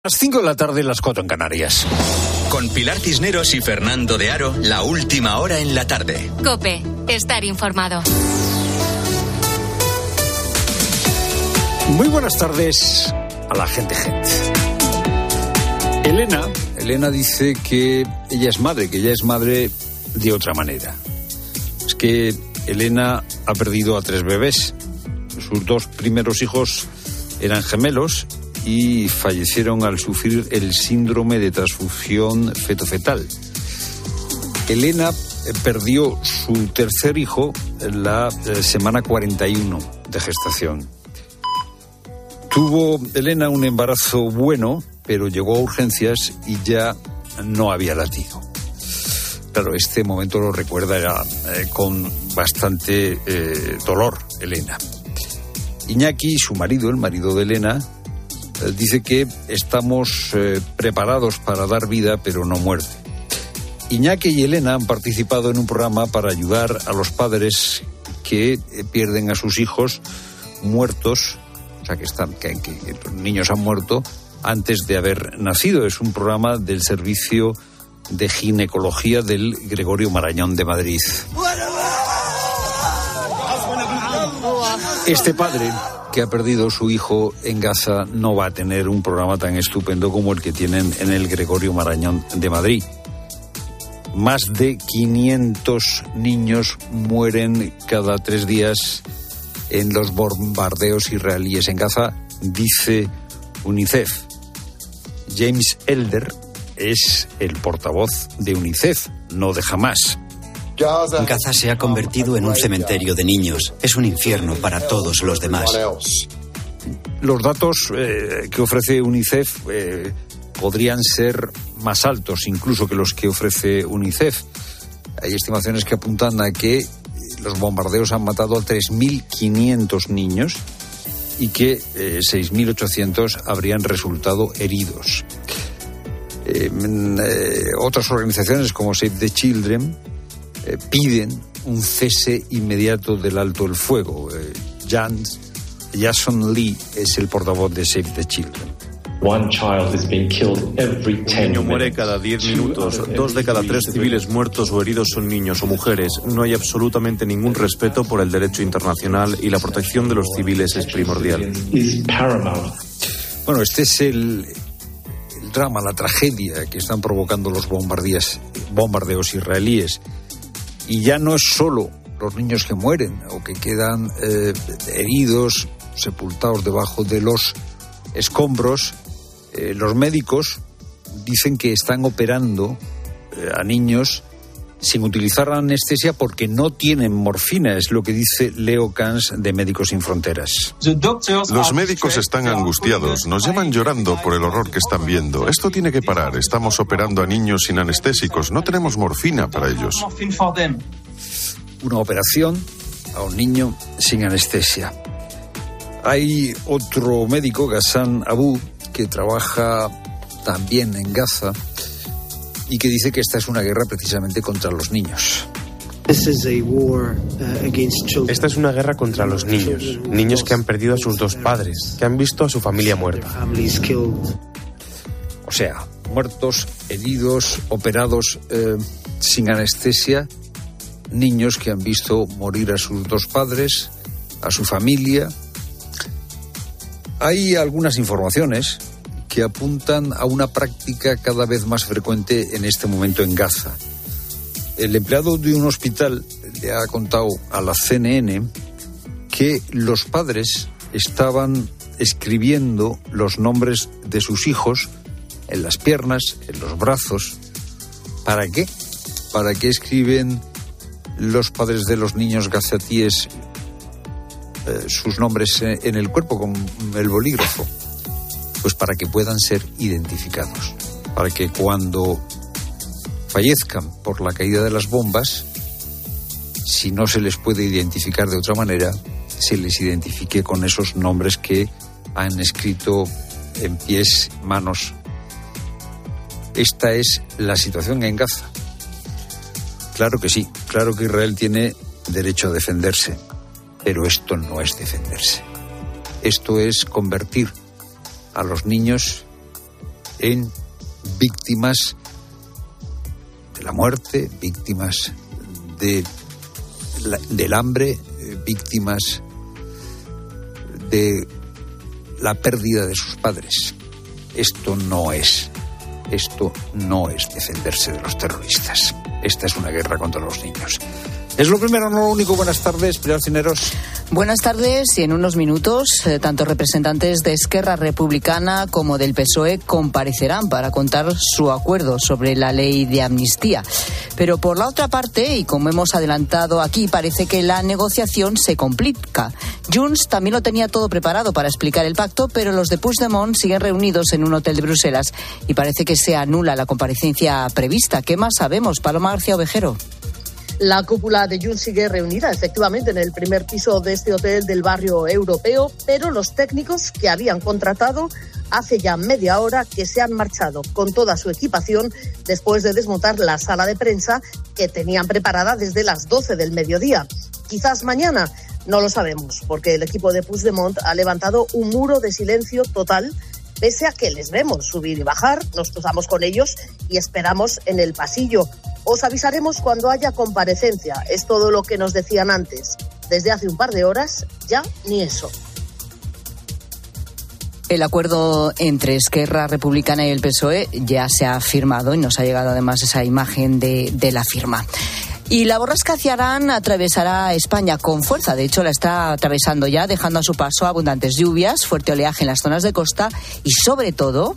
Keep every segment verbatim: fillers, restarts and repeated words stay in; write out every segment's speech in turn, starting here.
Las cinco de la tarde, las cuatro en Canarias. Con Pilar Cisneros y Fernando de Aro, la última hora en la tarde. COPE, estar informado. Muy buenas tardes a la gente, gente. Elena, Elena dice que ella es madre, que ella es madre de otra manera. Es que Elena ha perdido a tres bebés. Sus dos primeros hijos eran gemelos y fallecieron al sufrir el síndrome de transfusión fetofetal. Elena perdió su tercer hijo en la semana cuarenta y uno de gestación. Tuvo Elena un embarazo bueno, pero llegó a urgencias y ya no había latido. Claro, este momento lo recuerda ya, eh, con bastante eh, dolor Elena. Iñaki, su marido, el marido de Elena, eh, dice que estamos eh, preparados para dar vida, pero no muerte. Iñaki y Elena han participado en un programa para ayudar a los padres que eh, pierden a sus hijos muertos, o sea, que, están, que, que, que los niños han muerto antes de haber nacido. Es un programa del Servicio de Ginecología del Gregorio Marañón de Madrid. Este padre que ha perdido su hijo en Gaza no va a tener un programa tan estupendo como el que tienen en el Gregorio Marañón de Madrid. Más de quinientos niños mueren cada tres días en los bombardeos israelíes en Gaza, dice UNICEF. James Elder es el portavoz de UNICEF, no de Hamás. Gaza se ha convertido en un cementerio de niños. Es un infierno para todos los demás. Los datos eh, que ofrece UNICEF eh, podrían ser más altos incluso que los que ofrece UNICEF. Hay estimaciones que apuntan a que los bombardeos han matado a tres mil quinientos niños y que eh, seis mil ochocientos habrían resultado heridos. Eh, eh, otras organizaciones como Save the Children eh, piden un cese inmediato del alto el fuego. Eh, Jan, Jason Lee es el portavoz de Save the Children. Un niño muere cada diez minutos. Dos de cada tres civiles muertos o heridos son niños o mujeres. No hay absolutamente ningún respeto por el derecho internacional y la protección de los civiles es primordial. Bueno, este es el, el drama, la tragedia que están provocando los bombardeos, bombardeos israelíes. Y ya no es solo los niños que mueren o que quedan eh, heridos, sepultados debajo de los escombros. Eh, los médicos dicen que están operando eh, a niños sin utilizar anestesia porque no tienen morfina, es lo que dice Leo Kans de Médicos Sin Fronteras. Los médicos están angustiados, nos llaman llorando por el horror que están viendo. Esto tiene que parar, estamos operando a niños sin anestésicos, no tenemos morfina para ellos. Una operación a un niño sin anestesia. Hay otro médico, Ghassan Abu, que trabaja también en Gaza y que dice que esta es una guerra precisamente contra los niños. Esta es una guerra contra los niños, niños que han perdido a sus dos padres, que han visto a su familia muerta. O sea, muertos, heridos, operados eh, sin anestesia, niños que han visto morir a sus dos padres, a su familia. Hay algunas informaciones que apuntan a una práctica cada vez más frecuente en este momento en Gaza. El empleado de un hospital le ha contado a la C N N que los padres estaban escribiendo los nombres de sus hijos en las piernas, en los brazos. ¿Para qué? ¿Para qué escriben los padres de los niños gazatíes Eh, sus nombres en el cuerpo con el bolígrafo? Pues para que puedan ser identificados, para que cuando fallezcan por la caída de las bombas, si no se les puede identificar de otra manera, se les identifique con esos nombres que han escrito en pies, manos. Esta es la situación en Gaza. Claro que sí, claro que Israel tiene derecho a defenderse. Pero esto no es defenderse. Esto es convertir a los niños en víctimas de la muerte, víctimas de la, del hambre, eh, víctimas de la pérdida de sus padres. Esto no es, esto no es defenderse de los terroristas. Esta es una guerra contra los niños. Es lo primero, no lo único. Buenas tardes, Pilar Cisneros. Buenas tardes, y en unos minutos eh, tanto representantes de Esquerra Republicana como del P S O E comparecerán para contar su acuerdo sobre la ley de amnistía. Pero por la otra parte, y como hemos adelantado aquí, parece que la negociación se complica. Junts también lo tenía todo preparado para explicar el pacto, pero los de Puigdemont siguen reunidos en un hotel de Bruselas y parece que se anula la comparecencia prevista. ¿Qué más sabemos, Paloma García Ovejero? La cúpula de Junts sigue reunida, efectivamente, en el primer piso de este hotel del barrio europeo, pero los técnicos que habían contratado hace ya media hora que se han marchado con toda su equipación después de desmontar la sala de prensa que tenían preparada desde las doce del mediodía. Quizás mañana, no lo sabemos, porque el equipo de Puigdemont ha levantado un muro de silencio total, pese a que les vemos subir y bajar, nos cruzamos con ellos y esperamos en el pasillo. Os avisaremos cuando haya comparecencia, es todo lo que nos decían antes. Desde hace un par de horas, ya ni eso. El acuerdo entre Esquerra Republicana y el P S O E ya se ha firmado y nos ha llegado además esa imagen de, de la firma. Y la borrasca Ciarán atravesará España con fuerza. De hecho, la está atravesando ya, dejando a su paso abundantes lluvias, fuerte oleaje en las zonas de costa y, sobre todo,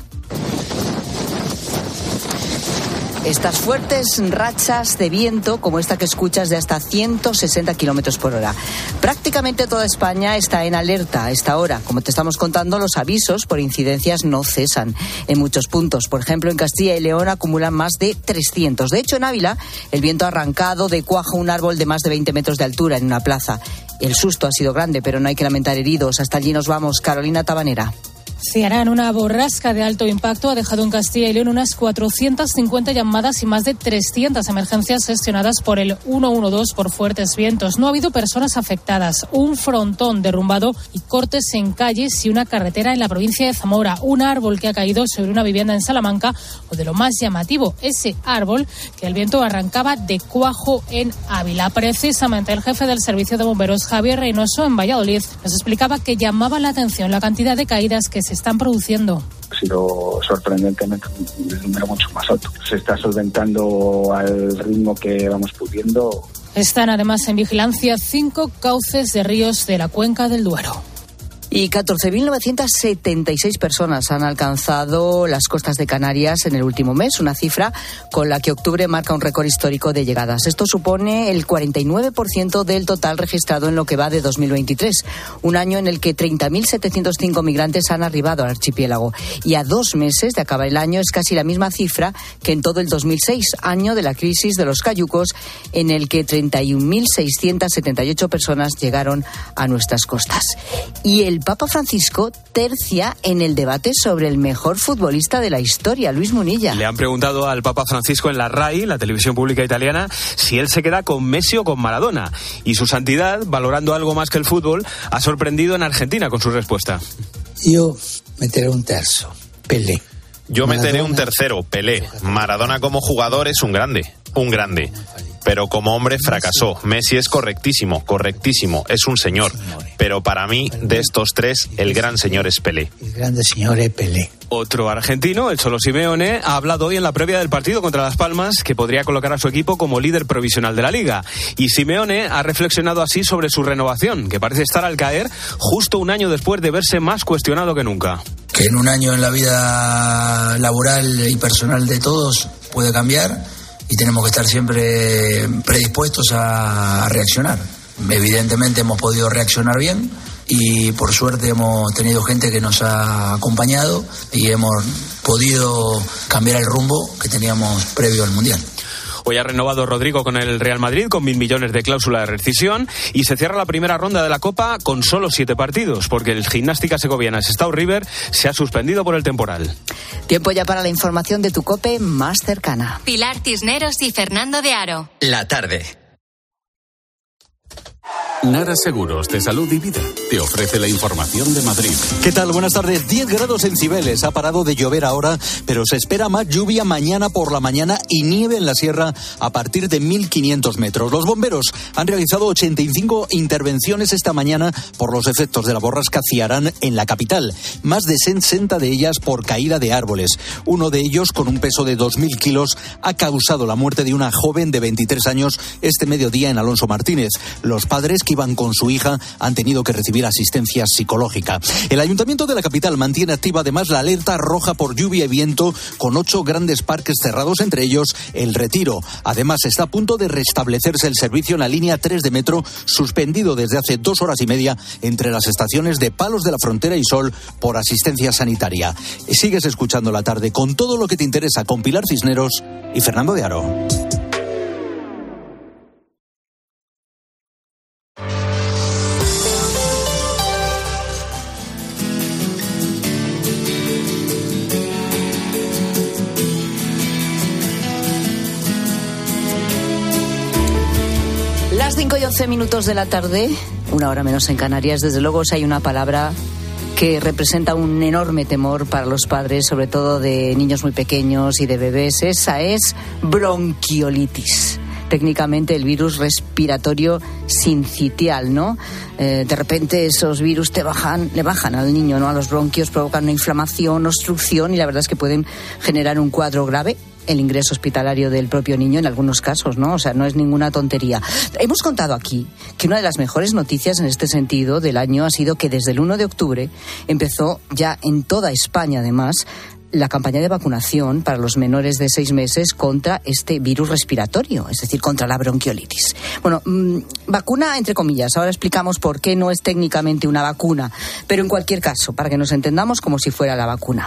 estas fuertes rachas de viento como esta que escuchas de hasta ciento sesenta kilómetros por hora. Prácticamente toda España está en alerta a esta hora. Como te estamos contando, los avisos por incidencias no cesan en muchos puntos. Por ejemplo, en Castilla y León acumulan más de trescientos. De hecho, en Ávila, el viento ha arrancado de cuajo un árbol de más de veinte metros de altura en una plaza. El susto ha sido grande, pero no hay que lamentar heridos. Hasta allí nos vamos. Carolina Tabanera. Ciarán, una borrasca de alto impacto, ha dejado en Castilla y León unas cuatrocientas cincuenta llamadas y más de trescientas emergencias gestionadas por el ciento doce por fuertes vientos. No ha habido personas afectadas. Un frontón derrumbado y cortes en calles y una carretera en la provincia de Zamora. Un árbol que ha caído sobre una vivienda en Salamanca, o de lo más llamativo, ese árbol que el viento arrancaba de cuajo en Ávila. Precisamente el jefe del Servicio de Bomberos, Javier Reynoso, en Valladolid, nos explicaba que llamaba la atención la cantidad de caídas que se están produciendo. Ha sido sorprendentemente un número mucho más alto. Se está solventando al ritmo que vamos pudiendo. Están además en vigilancia cinco cauces de ríos de la cuenca del Duero. Y catorce mil novecientas setenta y seis personas han alcanzado las costas de Canarias en el último mes, una cifra con la que octubre marca un récord histórico de llegadas. Esto supone el cuarenta y nueve por ciento del total registrado en lo que va de dos mil veintitrés, un año en el que treinta mil setecientos cinco migrantes han arribado al archipiélago. Y a dos meses de acabar el año es casi la misma cifra que en todo el dos mil seis, año de la crisis de los cayucos, en el que treinta y un mil seiscientas setenta y ocho personas llegaron a nuestras costas. Y el Papa Francisco tercia en el debate sobre el mejor futbolista de la historia, Luis Munilla. Le han preguntado al Papa Francisco en la RAI, la televisión pública italiana, si él se queda con Messi o con Maradona. Y su santidad, valorando algo más que el fútbol, ha sorprendido en Argentina con su respuesta. Yo meteré un terzo, Pelé. Yo meteré un tercero, Pelé. Maradona como jugador es un grande, un grande. Pero como hombre fracasó. Messi es correctísimo, correctísimo, es un señor. Pero para mí, de estos tres, el gran señor es Pelé. El grande señor es Pelé. Otro argentino, el Cholo Simeone, ha hablado hoy en la previa del partido contra Las Palmas que podría colocar a su equipo como líder provisional de la Liga. Y Simeone ha reflexionado así sobre su renovación, que parece estar al caer justo un año después de verse más cuestionado que nunca. Que en un año en la vida laboral y personal de todos puede cambiar y tenemos que estar siempre predispuestos a reaccionar. Evidentemente hemos podido reaccionar bien y por suerte hemos tenido gente que nos ha acompañado y hemos podido cambiar el rumbo que teníamos previo al Mundial. Hoy ha renovado Rodrigo con el Real Madrid con mil millones de cláusula de rescisión y se cierra la primera ronda de la Copa con solo siete partidos porque el Gimnástica Segoviana Sestao River se ha suspendido por el temporal. Tiempo ya para la información de tu COPE más cercana. Pilar Cisneros y Fernando de Aro. La tarde. Nara Seguros de Salud y Vida te te ofrece la información de Madrid. ¿Qué tal? Buenas tardes. diez grados en Cibeles. Ha parado de llover ahora, pero se espera más lluvia mañana por la mañana y nieve en la sierra a partir de mil quinientos metros. Los bomberos han realizado ochenta y cinco intervenciones esta mañana por los efectos de la borrasca Ciarán en la capital. Más de sesenta de ellas por caída de árboles. Uno de ellos, con un peso de dos mil kilos, ha causado la muerte de una joven de veintitrés años este mediodía en Alonso Martínez. Los padres que iban con su hija han tenido que recibir asistencia psicológica. El Ayuntamiento de la capital mantiene activa además la alerta roja por lluvia y viento, con ocho grandes parques cerrados, entre ellos El Retiro. Además, está a punto de restablecerse el servicio en la línea tres de metro, suspendido desde hace dos horas y media entre las estaciones de Palos de la Frontera y Sol por asistencia sanitaria. Sigues escuchando La Tarde con todo lo que te interesa, con Pilar Cisneros y Fernando de Aro. Las cinco y once minutos de la tarde, una hora menos en Canarias. Desde luego, si hay una palabra que representa un enorme temor para los padres, sobre todo de niños muy pequeños y de bebés, esa es bronquiolitis. Técnicamente el virus respiratorio sincitial, ¿no? Eh, de repente esos virus te bajan, le bajan al niño, ¿no? A los bronquios, provocan una inflamación, obstrucción, y la verdad es que pueden generar un cuadro grave, el ingreso hospitalario del propio niño en algunos casos, ¿no? O sea, no es ninguna tontería. Hemos contado aquí que una de las mejores noticias en este sentido del año ha sido que desde el uno de octubre empezó ya en toda España, además, la campaña de vacunación para los menores de seis meses contra este virus respiratorio, es decir, contra la bronquiolitis. Bueno, mmm, vacuna entre comillas, ahora explicamos por qué no es técnicamente una vacuna, pero en cualquier caso, para que nos entendamos, como si fuera la vacuna.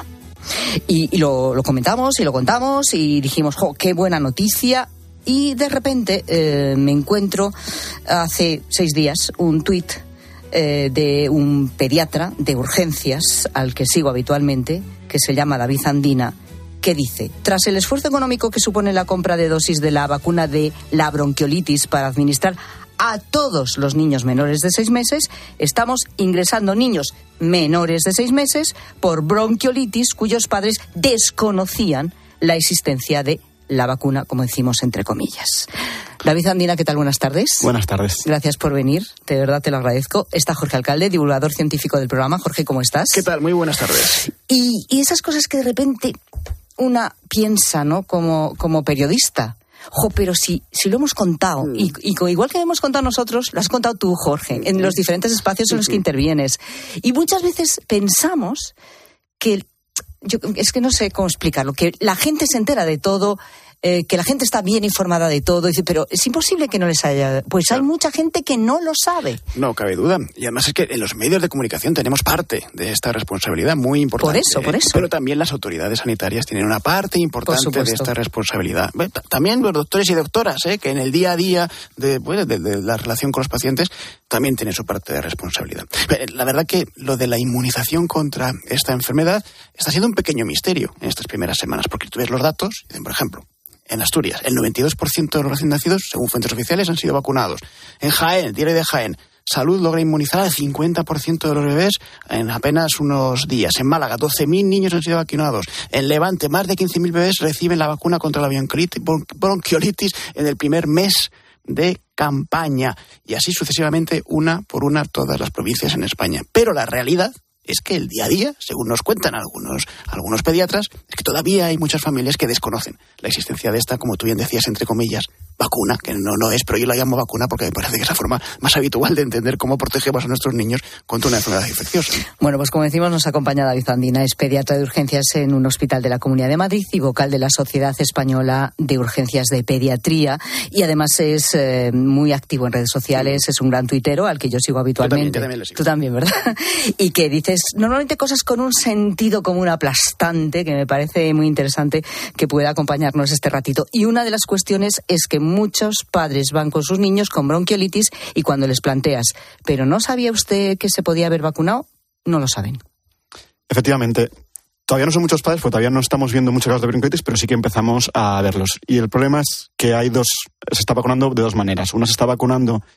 Y, y lo, lo comentamos y lo contamos y dijimos, jo, qué buena noticia. Y de repente eh, me encuentro hace seis días un tuit eh, de un pediatra de urgencias al que sigo habitualmente, que se llama David Andina, que dice: tras el esfuerzo económico que supone la compra de dosis de la vacuna de la bronquiolitis para administrar a todos los niños menores de seis meses, estamos ingresando niños menores de seis meses por bronquiolitis cuyos padres desconocían la existencia de la vacuna, como decimos entre comillas. David Andina, ¿qué tal? Buenas tardes. Buenas tardes. Gracias por venir, de verdad te lo agradezco. Está Jorge Alcalde, divulgador científico del programa. Jorge, ¿cómo estás? ¿Qué tal? Muy buenas tardes. Y, y esas cosas que de repente una piensa, ¿no? Como, como periodista. Jo, pero si, si lo hemos contado, mm. y, y igual que hemos contado nosotros, lo has contado tú, Jorge, en los diferentes espacios en los que intervienes. Y muchas veces pensamos que, yo, es que no sé cómo explicarlo, que la gente se entera de todo, eh, que la gente está bien informada de todo, dice, pero es imposible que no les haya... Pues hay mucha gente que no lo sabe. No cabe duda. Y además es que en los medios de comunicación tenemos parte de esta responsabilidad muy importante. Por eso, por eso. Pero también las autoridades sanitarias tienen una parte importante de esta responsabilidad. También los doctores y doctoras, ¿eh? que en el día a día de, pues, de, de la relación con los pacientes también tienen su parte de responsabilidad. La verdad que lo de la inmunización contra esta enfermedad está siendo un pequeño misterio en estas primeras semanas, porque tú ves los datos, por ejemplo, en Asturias, el noventa y dos por ciento de los recién nacidos, según fuentes oficiales, han sido vacunados. En Jaén, el diario de Jaén, Salud logra inmunizar al cincuenta por ciento de los bebés en apenas unos días. En Málaga, doce mil niños han sido vacunados. En Levante, más de quince mil bebés reciben la vacuna contra la bronquiolitis en el primer mes de campaña. Y así sucesivamente, una por una, todas las provincias en España. Pero la realidad es que el día a día, según nos cuentan algunos, algunos pediatras, es que todavía hay muchas familias que desconocen la existencia de esta, como tú bien decías, entre comillas, vacuna, que no, no es, pero yo la llamo vacuna porque me parece que es la forma más habitual de entender cómo protegemos a nuestros niños contra una enfermedad infecciosa. Bueno, pues como decimos, nos acompaña David Andina, es pediatra de urgencias en un hospital de la Comunidad de Madrid y vocal de la Sociedad Española de Urgencias de Pediatría, y además es eh, muy activo en redes sociales, sí. Es un gran tuitero al que yo sigo habitualmente. Yo también, yo también le sigo. Tú también, ¿verdad? Y que dices normalmente cosas con un sentido común aplastante, que me parece muy interesante que pueda acompañarnos este ratito. Y una de las cuestiones es que muchos padres van con sus niños con bronquiolitis y cuando les planteas, ¿pero no sabía usted que se podía haber vacunado? No lo saben. Efectivamente. Todavía no son muchos padres, porque todavía no estamos viendo muchos casos de bronquiolitis, pero sí que empezamos a verlos. Y el problema es que hay dos, se está vacunando de dos maneras. Una se está vacunando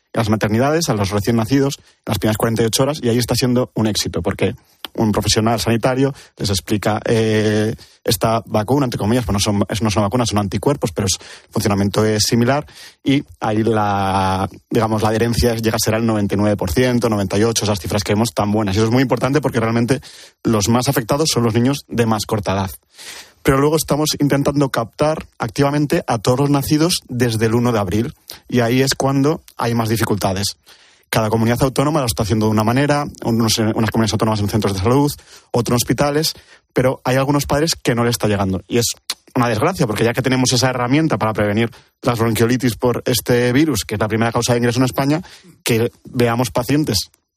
las maternidades, a los recién nacidos, las primeras cuarenta y ocho horas, y ahí está siendo un éxito, porque un profesional sanitario les explica eh, esta vacuna, entre comillas, pues no son, no es una vacuna, son anticuerpos, pero el funcionamiento es similar, y ahí la, digamos, la adherencia llega a ser al noventa y nueve por ciento, noventa y ocho por ciento, esas cifras que vemos tan buenas. Y eso es muy importante porque realmente los más afectados son los niños de más corta edad. Pero luego estamos intentando captar activamente a todos los nacidos desde el uno de abril, y ahí es cuando hay más dificultades. Cada comunidad autónoma lo está haciendo de una manera, unos, unas comunidades autónomas en centros de salud, otros en hospitales, pero hay algunos padres que no les está llegando. Y es una desgracia, porque ya que tenemos esa herramienta para prevenir las bronquiolitis por este virus, que es la primera causa de ingreso en España, que veamos pacientes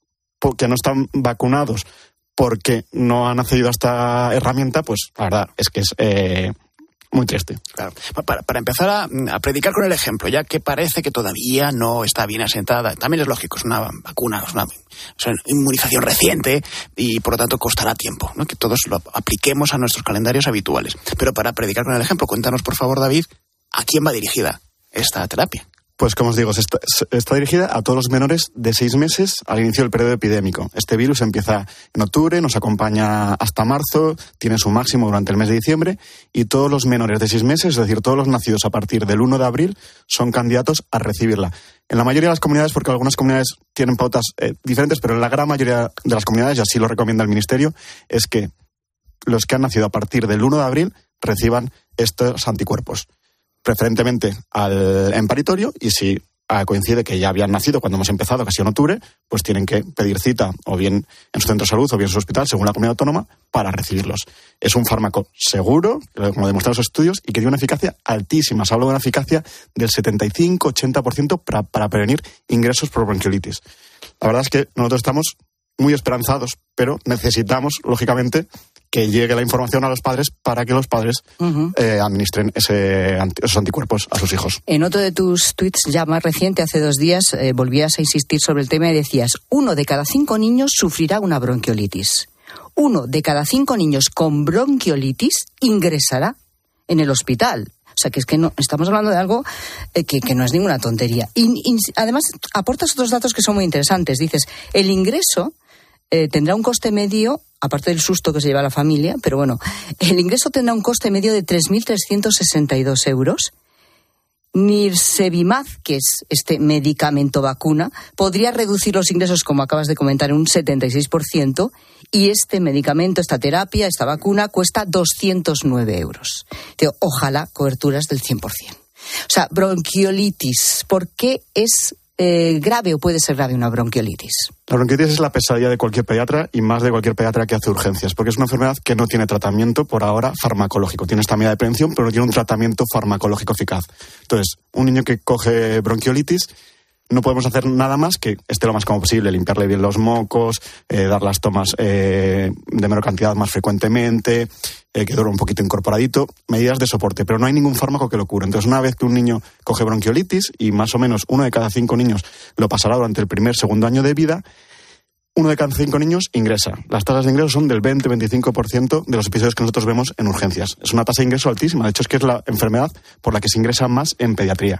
que no están vacunados porque no han accedido a esta herramienta, pues la verdad es que es eh, muy triste. Claro. Para, para empezar a, a predicar con el ejemplo, ya que parece que todavía no está bien asentada, también es lógico, es una vacuna, es una, es una inmunización reciente y por lo tanto costará tiempo, ¿no? Que todos lo apliquemos a nuestros calendarios habituales. Pero para predicar con el ejemplo, cuéntanos por favor, David, ¿a quién va dirigida esta terapia? Pues como os digo, está, está dirigida a todos los menores de seis meses al inicio del periodo epidémico. Este virus empieza en octubre, nos acompaña hasta marzo, tiene su máximo durante el mes de diciembre, y todos los menores de seis meses, es decir, todos los nacidos a partir del uno de abril, son candidatos a recibirla. En la mayoría de las comunidades, porque algunas comunidades tienen pautas eh, diferentes, pero en la gran mayoría de las comunidades, y así lo recomienda el Ministerio, es que los que han nacido a partir del uno de abril reciban estos anticuerpos. Preferentemente al, en paritorio, y si ah, coincide que ya habían nacido cuando hemos empezado, casi en octubre, pues tienen que pedir cita o bien en su centro de salud o bien en su hospital, según la comunidad autónoma, para recibirlos. Es un fármaco seguro, como demuestran los estudios, y que tiene una eficacia altísima. Se habla de una eficacia del setenta y cinco a ochenta por ciento para, para prevenir ingresos por bronquiolitis. La verdad es que nosotros estamos muy esperanzados, pero necesitamos, lógicamente, que llegue la información a los padres para que los padres uh-huh. eh, administren ese, esos anticuerpos a sus hijos. En otro de tus tweets ya más reciente, hace dos días, eh, volvías a insistir sobre el tema y decías: uno de cada cinco niños sufrirá una bronquiolitis. Uno de cada cinco niños con bronquiolitis ingresará en el hospital. O sea, que es que no estamos hablando de algo eh, que, que no es ninguna tontería. Y, y además aportas otros datos que son muy interesantes. Dices, el ingreso eh, tendrá un coste medio, aparte del susto que se lleva a la familia, pero bueno, el ingreso tendrá un coste medio de tres mil trescientos sesenta y dos euros. Nirsevimab, que es este medicamento vacuna, podría reducir los ingresos, como acabas de comentar, en un setenta y seis por ciento, y este medicamento, esta terapia, esta vacuna, cuesta doscientos nueve euros. Ojalá coberturas del cien por ciento. O sea, bronquiolitis, ¿por qué es eh, grave o puede ser grave una bronquiolitis? La bronquiolitis es la pesadilla de cualquier pediatra y más de cualquier pediatra que hace urgencias, porque es una enfermedad que no tiene tratamiento por ahora farmacológico. Tiene esta medida de prevención, pero no tiene un tratamiento farmacológico eficaz. Entonces, un niño que coge bronquiolitis, no podemos hacer nada más que esté lo más cómodo posible, limpiarle bien los mocos, eh, dar las tomas eh, de menor cantidad más frecuentemente, eh, que duerma un poquito incorporadito, medidas de soporte, pero no hay ningún fármaco que lo cure. Entonces, una vez que un niño coge bronquiolitis, y más o menos uno de cada cinco niños lo pasará durante el primer, segundo año de vida, uno de cada cinco niños ingresa. Las tasas de ingreso son del veinte a veinticinco por ciento de los episodios que nosotros vemos en urgencias. Es una tasa de ingreso altísima, de hecho es que es la enfermedad por la que se ingresa más en pediatría.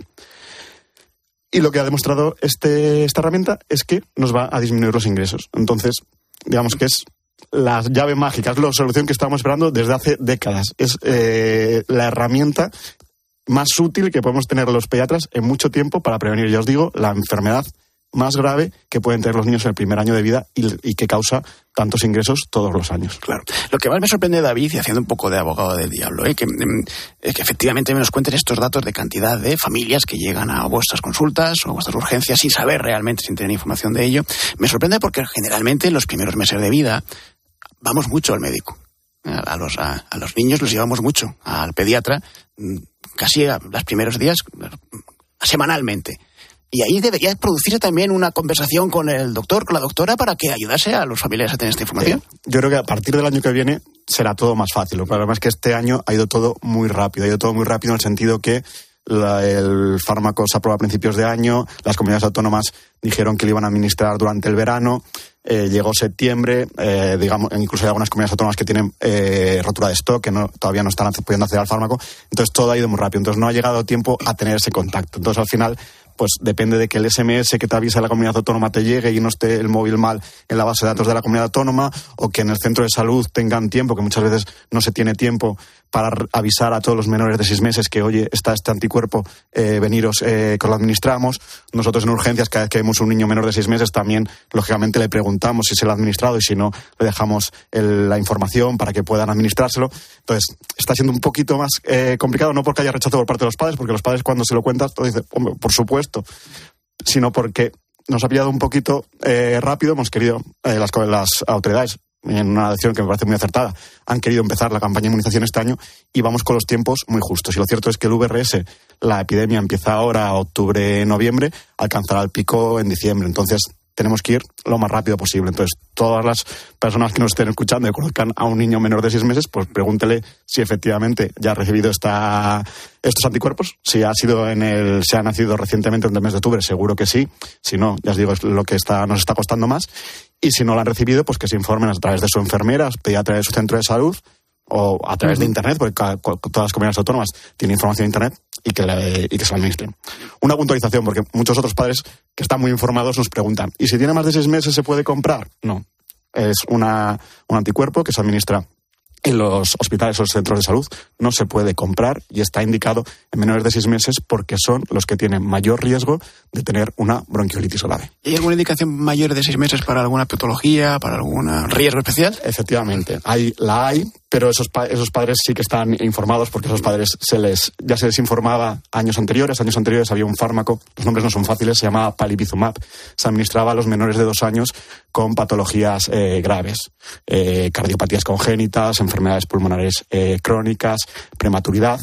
Y lo que ha demostrado este, esta herramienta es que nos va a disminuir los ingresos. Entonces, digamos que es la llave mágica, es la solución que estamos esperando desde hace décadas. Es eh, la herramienta más útil que podemos tener los pediatras en mucho tiempo para prevenir, ya os digo, la enfermedad más grave que pueden tener los niños en el primer año de vida y, y que causa tantos ingresos todos los años. Claro. Lo que más me sorprende, David, y haciendo un poco de abogado del diablo, ¿eh? que, eh, que efectivamente me nos cuenten estos datos de cantidad de familias que llegan a vuestras consultas o a vuestras urgencias sin saber realmente, sin tener información de ello. Me sorprende porque generalmente en los primeros meses de vida vamos mucho al médico. A los, a, a los niños los llevamos mucho al pediatra, casi a los primeros días, semanalmente. Y ahí debería producirse también una conversación con el doctor, con la doctora, para que ayudase a los familiares a tener esta información. Sí. Yo creo que a partir del año que viene será todo más fácil. El problema es que este año ha ido todo muy rápido. Ha ido todo muy rápido en el sentido que la, el fármaco se aprueba a principios de año, las comunidades autónomas dijeron que lo iban a administrar durante el verano, eh, llegó septiembre, eh, digamos, incluso hay algunas comunidades autónomas que tienen eh, rotura de stock, que no, todavía no están pudiendo acceder al fármaco, entonces todo ha ido muy rápido, entonces no ha llegado tiempo a tener ese contacto. Entonces al final pues depende de que el ese eme ese que te avisa de la comunidad autónoma te llegue y no esté el móvil mal en la base de datos de la comunidad autónoma, o que en el centro de salud tengan tiempo, que muchas veces no se tiene tiempo para avisar a todos los menores de seis meses que, oye, está este anticuerpo, eh, veniros, eh, que lo administramos. Nosotros en urgencias, cada vez que vemos un niño menor de seis meses, también, lógicamente, le preguntamos si se lo ha administrado, y si no, le dejamos el, la información para que puedan administrárselo. Entonces, está siendo un poquito más eh, complicado, no porque haya rechazo por parte de los padres, porque los padres, cuando se lo cuentan, todo dicen, hombre, por supuesto, sino porque nos ha pillado un poquito eh, rápido. Hemos querido, eh, las, las autoridades, en una decisión que me parece muy acertada, han querido empezar la campaña de inmunización este año, y vamos con los tiempos muy justos. Y lo cierto es que el V R S, la epidemia empieza ahora, octubre, noviembre, alcanzará el pico en diciembre. Entonces, tenemos que ir lo más rápido posible. Entonces, todas las personas que nos estén escuchando y conozcan a un niño menor de seis meses, pues pregúntele si efectivamente ya ha recibido esta, estos anticuerpos, si ha sido en el, si ha nacido recientemente en el mes de octubre, seguro que sí. Si no, ya os digo, es lo que está, nos está costando más. Y si no lo han recibido, pues que se informen a través de su enfermera, pediatra de su centro de salud, o a través de Internet, porque cada, todas las comunidades autónomas tienen información de Internet, y que, le, y que se la administren. Una puntualización, porque muchos otros padres que están muy informados nos preguntan, ¿y si tiene más de seis meses se puede comprar? No. Es una, un anticuerpo que se administra en los hospitales o los centros de salud, no se puede comprar, y está indicado en menores de seis meses porque son los que tienen mayor riesgo de tener una bronquiolitis grave. ¿Hay alguna indicación mayor de seis meses para alguna patología, para algún riesgo especial? Efectivamente, hay, la hay, pero esos, pa- esos padres sí que están informados, porque esos padres se les, ya se les informaba años anteriores. Años anteriores había un fármaco, los nombres no son fáciles, se llamaba palivizumab, se administraba a los menores de dos años con patologías eh, graves, eh, cardiopatías congénitas, enfermedades pulmonares eh, crónicas, prematuridad.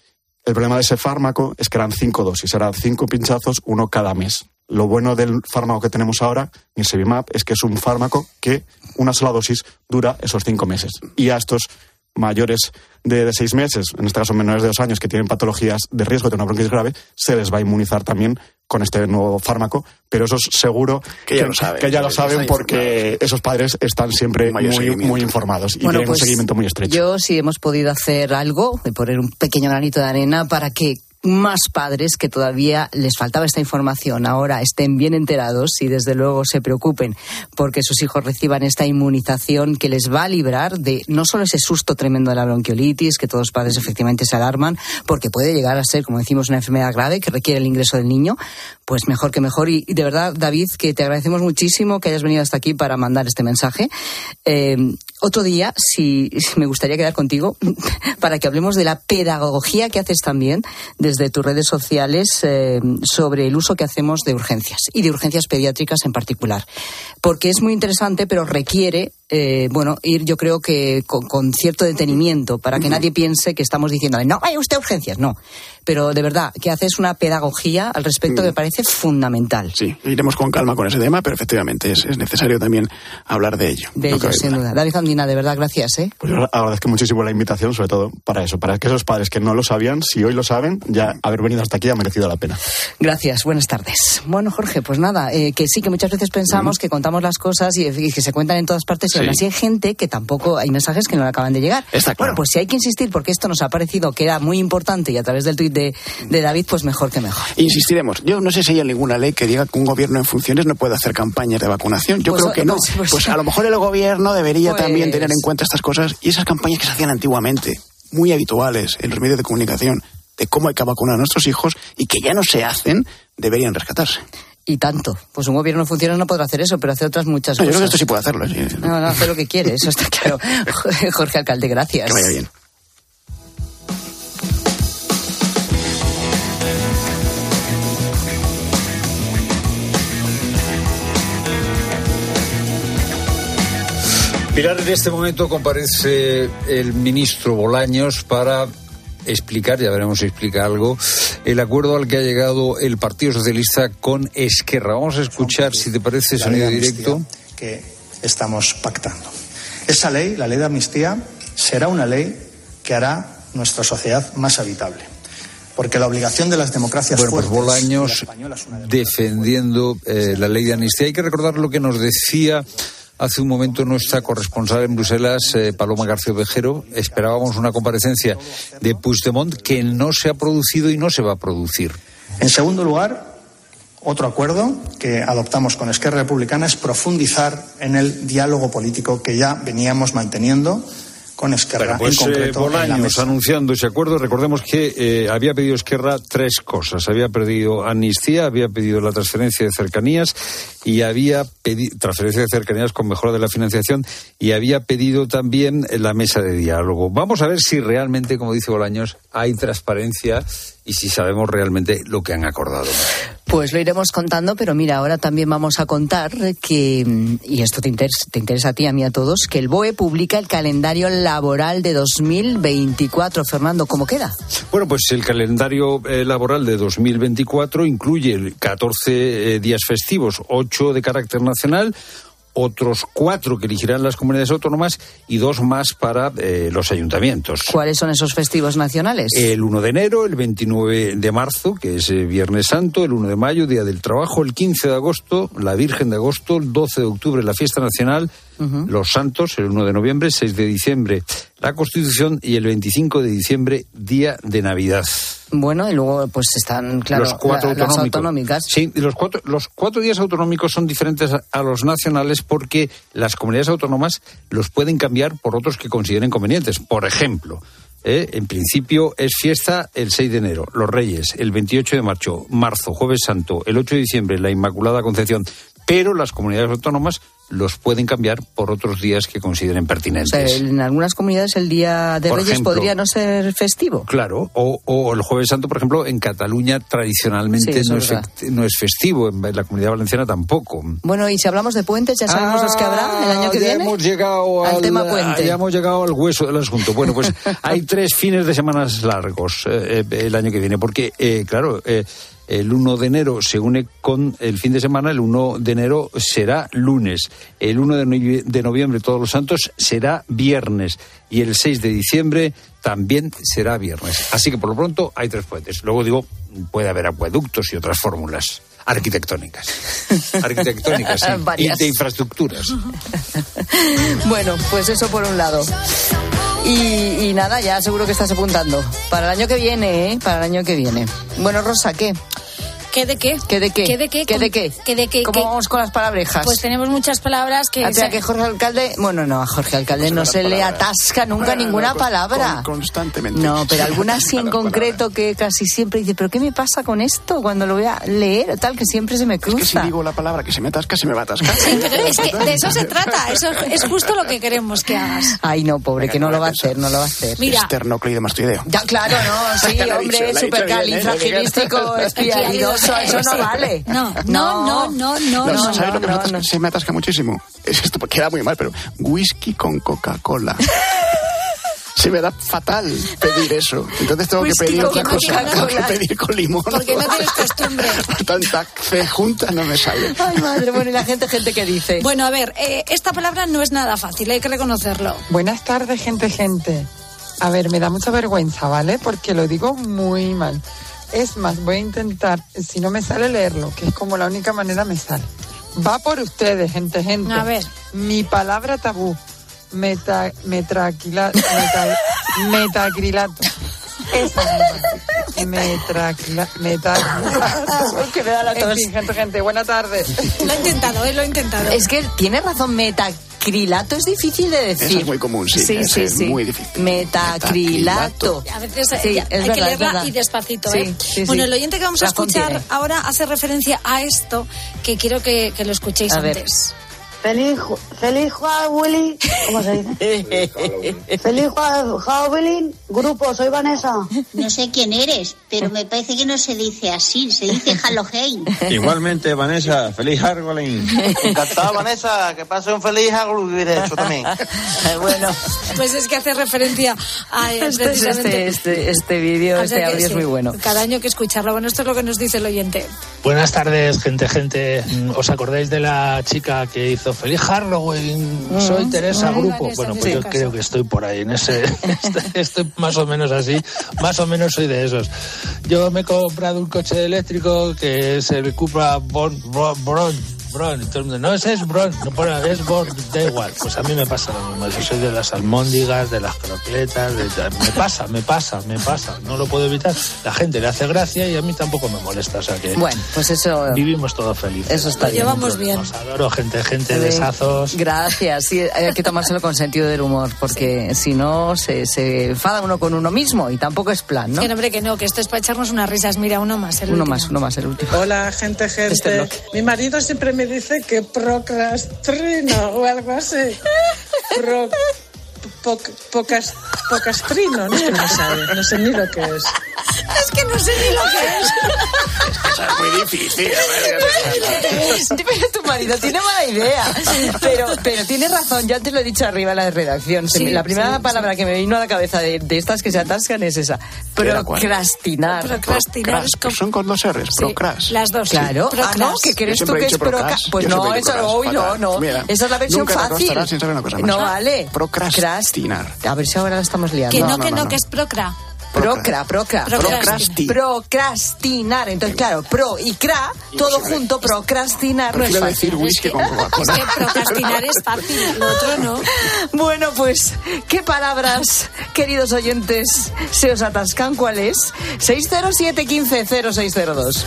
El problema de ese fármaco es que eran cinco dosis, eran cinco pinchazos, uno cada mes. Lo bueno del fármaco que tenemos ahora, nirsevimab, es que es un fármaco que una sola dosis dura esos cinco meses. Y a estos mayores de, de seis meses, en este caso menores de dos años, que tienen patologías de riesgo de una bronquitis grave, se les va a inmunizar también con este nuevo fármaco, pero eso es seguro que ya que, lo saben, que ya lo saben porque esos padres están siempre muy, muy informados y bueno, tienen pues, un seguimiento muy estrecho. Yo sí hemos podido hacer algo, de poner un pequeño granito de arena para que más padres que todavía les faltaba esta información ahora estén bien enterados y desde luego se preocupen porque sus hijos reciban esta inmunización que les va a librar de no solo ese susto tremendo de la bronquiolitis, que todos los padres efectivamente se alarman porque puede llegar a ser, como decimos, una enfermedad grave que requiere el ingreso del niño, pues mejor que mejor. Y, y de verdad, David, que te agradecemos muchísimo que hayas venido hasta aquí para mandar este mensaje. Eh, otro día, si, si me gustaría quedar contigo para que hablemos de la pedagogía que haces también desde tus redes sociales eh, sobre el uso que hacemos de urgencias y de urgencias pediátricas en particular, porque es muy interesante, pero requiere eh, bueno, ir yo creo que con, con cierto detenimiento para que nadie piense que estamos diciéndole no vaya usted a urgencias, no, pero de verdad que haces una pedagogía al respecto que me parece fundamental. Sí, iremos con calma con ese tema, pero efectivamente es, es necesario también hablar de ello. De no ello, sin duda. David Andina, de verdad, gracias. ¿eh? Pues yo agradezco muchísimo la invitación, sobre todo para eso, para que esos padres que no lo sabían, si hoy lo saben, ya haber venido hasta aquí ha merecido la pena. Gracias, buenas tardes. Bueno, Jorge, pues nada, eh, que sí, que muchas veces pensamos mm. que contamos las cosas y, y que se cuentan en todas partes, y sí. aún así hay gente que tampoco, hay mensajes que no le acaban de llegar. Está claro. Bueno, pues si hay que insistir, porque esto nos ha parecido que era muy importante y a través del tuit de, de David, pues mejor que mejor. Insistiremos. Yo no sé si hay ninguna ley que diga que un gobierno en funciones no puede hacer campañas de vacunación. Yo pues, creo que no. Pues, pues, pues a lo mejor el gobierno debería pues... también tener en cuenta estas cosas y esas campañas que se hacían antiguamente, muy habituales en los medios de comunicación, de cómo hay que vacunar a nuestros hijos y que ya no se hacen, deberían rescatarse. Y tanto. Pues un gobierno en funciones no podrá hacer eso, pero hace otras muchas no, cosas. Yo creo que esto sí puede hacerlo. Sí. No, no, hace lo que quiere, eso está claro. Jorge Alcalde, gracias. Que vaya bien. Pilar, en este momento comparece el ministro Bolaños para explicar, ya veremos si explica algo, el acuerdo al que ha llegado el Partido Socialista con Esquerra. Vamos a escuchar, si te parece, sonido directo. Que estamos pactando. Esa ley, la ley de amnistía, será una ley que hará nuestra sociedad más habitable. Porque la obligación de las democracias bueno, fuertes... Pues Bolaños defendiendo eh, la ley de amnistía. Hay que recordar lo que nos decía hace un momento nuestra corresponsal en Bruselas, eh, Paloma García Ovejero. Esperábamos una comparecencia de Puigdemont que no se ha producido y no se va a producir. En segundo lugar, Otro acuerdo que adoptamos con Esquerra Republicana es profundizar en el diálogo político que ya veníamos manteniendo con Esquerra. Bueno, pues, en concreto, eh, Bolaños anunciando ese acuerdo. Recordemos que eh, había pedido Esquerra tres cosas. Había pedido amnistía, había pedido la transferencia de cercanías y había pedido transferencia de cercanías con mejora de la financiación y había pedido también la mesa de diálogo. Vamos a ver si realmente, como dice Bolaños, hay transparencia y si sabemos realmente lo que han acordado. Pues lo iremos contando, pero mira, ahora también vamos a contar que, y esto te interesa, te interesa a ti, a mí, a todos, que el B O E publica el calendario laboral de dos mil veinticuatro. Fernando, ¿cómo queda? Bueno, pues el calendario eh, laboral de dos mil veinticuatro incluye catorce eh, días festivos, ocho de carácter nacional, otros cuatro que elegirán las comunidades autónomas y dos más para eh, los ayuntamientos. ¿Cuáles son esos festivos nacionales? El uno de enero, el veintinueve de marzo, que es eh, Viernes Santo, el uno de mayo, Día del Trabajo, el quince de agosto, la Virgen de agosto, el doce de octubre, la Fiesta Nacional, uh-huh. Los Santos, el uno de noviembre, seis de diciembre, la Constitución y el veinticinco de diciembre, Día de Navidad. Bueno, y luego pues están, claro, los cuatro la, las autonómicas. Sí, los cuatro, los cuatro días autonómicos son diferentes a, a los nacionales porque las comunidades autónomas los pueden cambiar por otros que consideren convenientes. Por ejemplo, eh, en principio es fiesta el seis de enero, los Reyes, el veintiocho de marzo, marzo, Jueves Santo, el ocho de diciembre, la Inmaculada Concepción, pero las comunidades autónomas los pueden cambiar por otros días que consideren pertinentes. O sea, en algunas comunidades el Día de por Reyes ejemplo, podría no ser festivo. Claro, o, o el Jueves Santo, por ejemplo, en Cataluña tradicionalmente sí, no, es fe, no es festivo, en la Comunidad Valenciana tampoco. Bueno, y si hablamos de puentes, ¿ya sabemos ah, los que habrá el año que ya viene? Hemos llegado al, al tema puente. Ya hemos llegado al hueso del asunto. Bueno, pues hay tres fines de semanas largos eh, el año que viene, porque, eh, claro... Eh, El uno de enero se une con el fin de semana, el uno de enero será lunes, el uno de noviembre, Todos los Santos, será viernes y el seis de diciembre también será viernes. Así que por lo pronto hay tres puentes. Luego digo, puede haber acueductos y otras fórmulas arquitectónicas, arquitectónicas sí, y de infraestructuras. Bueno, pues eso por un lado. Y, y nada, ya seguro que estás apuntando. Para el año que viene, ¿eh? Para el año que viene. Bueno, Rosa, ¿qué? ¿Qué de qué? ¿Qué de qué? ¿Qué de qué? ¿Qué de qué? ¿Qué de qué? ¿Cómo ¿Qué? vamos con las palabrejas? Pues tenemos muchas palabras que... O sea, que Jorge Alcalde... Bueno, no, a Jorge Alcalde no se le atasca nunca bueno, ninguna con, palabra. Con, constantemente. No, pero algunas sí en concreto que casi siempre dice, ¿pero qué me pasa con esto cuando lo voy a leer? Tal, que siempre se me cruza. Es que si digo la palabra que se me atasca, se me va a atascar. Sí, pero es que de eso se trata. Eso es justo lo que queremos que hagas. Ay, no, pobre, que no lo va a hacer, no lo va a hacer. Mira. Esternocleidomastoideo. Ya, claro, no, sí, hombre, supercalifragilístico, espialidoso, eso no vale. No, no, no, no, no. no, no ¿Sabes no, lo que no, me atasca? no. Se me atasca muchísimo? Es esto, queda muy mal, pero whisky con Coca-Cola. Se me da fatal pedir eso. Entonces tengo whisky que pedir otra con cosa. Tengo que pedir con limón. Porque no tienes costumbre. Tanta fe junta no me sale. Ay, madre, bueno, y la gente, gente que dice. Bueno, a ver, eh, esta palabra no es nada fácil, hay que reconocerlo. Buenas tardes, gente, gente. A ver, me da mucha vergüenza, ¿vale? Porque lo digo muy mal. Es más, voy a intentar, si no me sale, leerlo, que es como la única manera me sale. Va por ustedes, gente, gente. A ver. Mi palabra tabú. Meta, metraquilato. Meta, metacrilato. Esa es metraquilato. Metacrilato. Que me da la tos. En fin, gente, gente, buena tarde. Lo he intentado, eh, lo he intentado. Es que tiene razón, metacrilato es difícil de decir. Eso es muy común, sí. Sí, sí, es sí. Muy difícil. Metacrilato. A veces sí, ya, hay que leerla y despacito, sí, ¿eh? Sí, bueno, sí. el oyente que vamos La a escuchar tiene. ahora hace referencia a esto, que quiero que, que lo escuchéis a ver. antes. Feliz, feliz Halloween, ¿cómo se dice? Feliz Halloween, grupo, soy Vanessa. No sé quién eres, pero me parece que no se dice así, se dice Halloween. Igualmente, Vanessa, feliz Halloween. Encantado, Vanessa, que pase un feliz Halloween, de hecho, también. Bueno, pues es que hace referencia a este, precisamente este, este, este vídeo, este audio sí, es muy bueno. Cada año hay que escucharlo. Bueno, esto es lo que nos dice el oyente. Buenas tardes, gente, gente. ¿Os acordáis de la chica que hizo Feliz Halloween? Mm, Soy Teresa, mm, grupo. Bueno, pues yo caso. creo que estoy por ahí en ese. Estoy más o menos así. Más o menos soy de esos. Yo me he comprado un coche eléctrico que es el Cupra Bon, Bon, Bon, Bron, y todo el mundo, no, ese es Bron, no pone, es Bron, da igual. Pues a mí me pasa lo mismo, yo soy de las almóndigas, de las croquetas, de, me pasa, me pasa, me pasa, no lo puedo evitar. La gente le hace gracia y a mí tampoco me molesta, o sea que bueno, pues eso vivimos todos felices. Eso está bien. Llevamos bien. Os adoro, gente, gente de sazos. Gracias, sí, hay que tomárselo con sentido del humor, porque sí. si no se, se enfada uno con uno mismo y tampoco es plan, ¿no? Que no, hombre, que no, que esto es para echarnos unas risas. Mira, uno más, el Uno último. más, uno más, el último. Hola, gente, gente. Este Mi marido siempre me dice que procrastino o algo así. Pro, po, pocas, pocastrino, no sé qué sabe, no sé ni lo que es. Es que no sé ni lo que es. Eso es muy difícil. Pero tu marido tiene mala idea. Pero, pero tiene razón, yo antes lo he dicho arriba en la redacción. Sí, la primera sí, palabra sí. que me vino a la cabeza de, de estas que se atascan es esa. Procrastinar. Procrastinar. Procrast, son con dos R's, sí, procrast. Las dos. Claro. Sí. Ah, no, ¿qué crees tú que es procrast? Pues no, eso hoy no, no. Mira, esa es la versión fácil. Sin saber una cosa más. No vale. Procrastinar. A ver si ahora la estamos liando. Que no, no, que no, no, no. que es procra. Procra, procra. Procrastinar. Procrastinar. Entonces, claro, pro y cra, todo junto, procrastinar no es fácil. decir whisky con Coca-Cola. Es que procrastinar es fácil, lo otro no. Bueno, pues, ¿qué palabras, queridos oyentes, se os atascan? ¿Cuál es? seis cero siete, uno cinco, cero seis cero dos.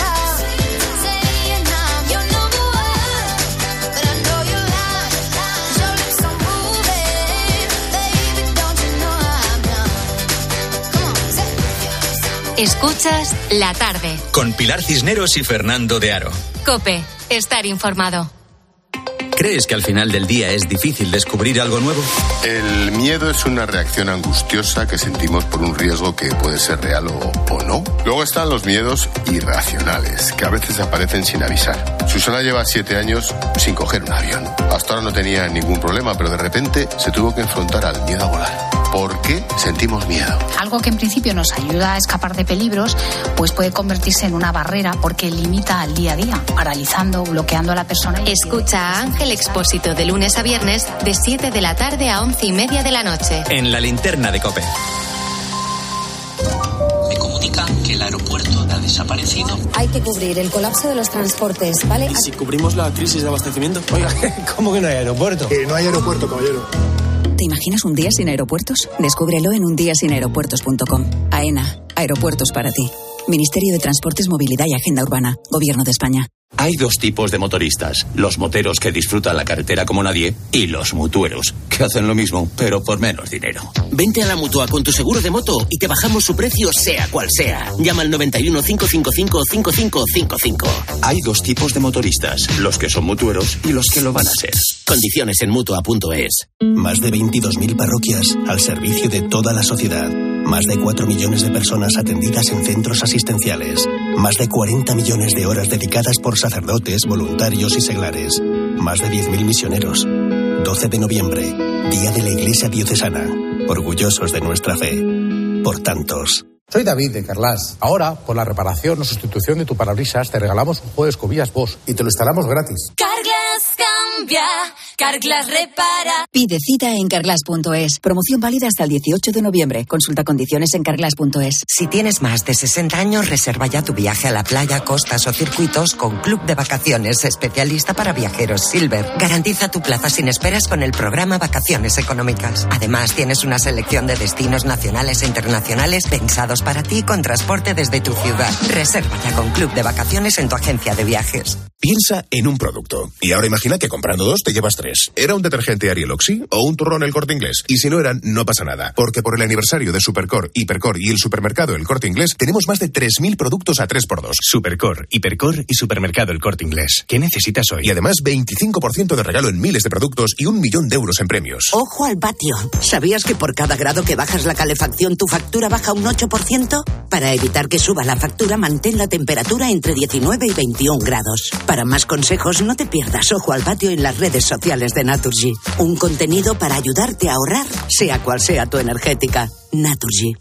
Escuchas La Tarde. Con Pilar Cisneros y Fernando de Aro. COPE. Estar informado. ¿Crees que al final del día es difícil descubrir algo nuevo? El miedo es una reacción angustiosa que sentimos por un riesgo que puede ser real o, o no. Luego están los miedos irracionales, que a veces aparecen sin avisar. Susana lleva siete años sin coger un avión. Hasta ahora no tenía ningún problema, pero de repente se tuvo que enfrentar al miedo a volar. ¿Por qué sentimos miedo? Algo que en principio nos ayuda a escapar de peligros, pues puede convertirse en una barrera porque limita al día a día, paralizando, bloqueando a la persona. Escucha a Ángel Expósito de lunes a viernes de siete de la tarde a once y media de la noche. En la linterna de COPE. Me comunican que el aeropuerto ha desaparecido. Hay que cubrir el colapso de los transportes, ¿vale? ¿Y si cubrimos la crisis de abastecimiento? Oiga, ¿cómo que no hay aeropuerto? Que no hay aeropuerto, caballero. ¿Te imaginas un día sin aeropuertos? Descúbrelo en un día sin aeropuertos punto com. AENA, aeropuertos para ti. Ministerio de Transportes, Movilidad y Agenda Urbana. Gobierno de España. Hay dos tipos de motoristas, los moteros que disfrutan la carretera como nadie y los mutueros, que hacen lo mismo, pero por menos dinero. Vente a la Mutua con tu seguro de moto y te bajamos su precio sea cual sea. Llama al noventa y uno, cinco cinco cinco, cinco cinco cinco cinco. Hay dos tipos de motoristas, los que son mutueros y los que lo van a ser. Condiciones en Mutua punto es. Más de veintidós mil parroquias al servicio de toda la sociedad. Más de cuatro millones de personas atendidas en centros asistenciales. Más de cuarenta millones de horas dedicadas por sacerdotes, voluntarios y seglares. Más de diez mil misioneros. doce de noviembre, Día de la Iglesia Diocesana. Orgullosos de nuestra fe. Por tantos. Soy David de Carlas. Ahora, por la reparación o sustitución de tu parabrisas, te regalamos un juego de escobillas Bosch y te lo instalamos gratis. Carglass cambia, Carglass repara. Pide cita en carglass punto es. Promoción válida hasta el dieciocho de noviembre. Consulta condiciones en carglass punto es. Si tienes más de sesenta años, reserva ya tu viaje a la playa, costas o circuitos con Club de Vacaciones, especialista para viajeros Silver. Garantiza tu plaza sin esperas con el programa Vacaciones Económicas. Además, tienes una selección de destinos nacionales e internacionales pensados para ti con transporte desde tu ciudad. Reserva ya con Club de Vacaciones en tu agencia de viajes. Piensa en un producto. Y ahora imagina que comprando dos te llevas tres. ¿Era un detergente Ariel Oxy o un turrón El Corte Inglés? Y si no eran, no pasa nada. Porque por el aniversario de Supercor, Hipercor y el supermercado El Corte Inglés, tenemos más de tres mil productos a tres por dos. Supercor, Hipercor y supermercado El Corte Inglés. ¿Qué necesitas hoy? Y además veinticinco por ciento de regalo en miles de productos y un millón de euros en premios. Ojo al patio. ¿Sabías que por cada grado que bajas la calefacción tu factura baja un ocho por ciento? Para evitar que suba la factura, mantén la temperatura entre diecinueve y veintiún grados. Para más consejos, no te pierdas Ojo al Patio en las redes sociales de Naturgy. Un contenido para ayudarte a ahorrar, sea cual sea tu energética. Naturgy.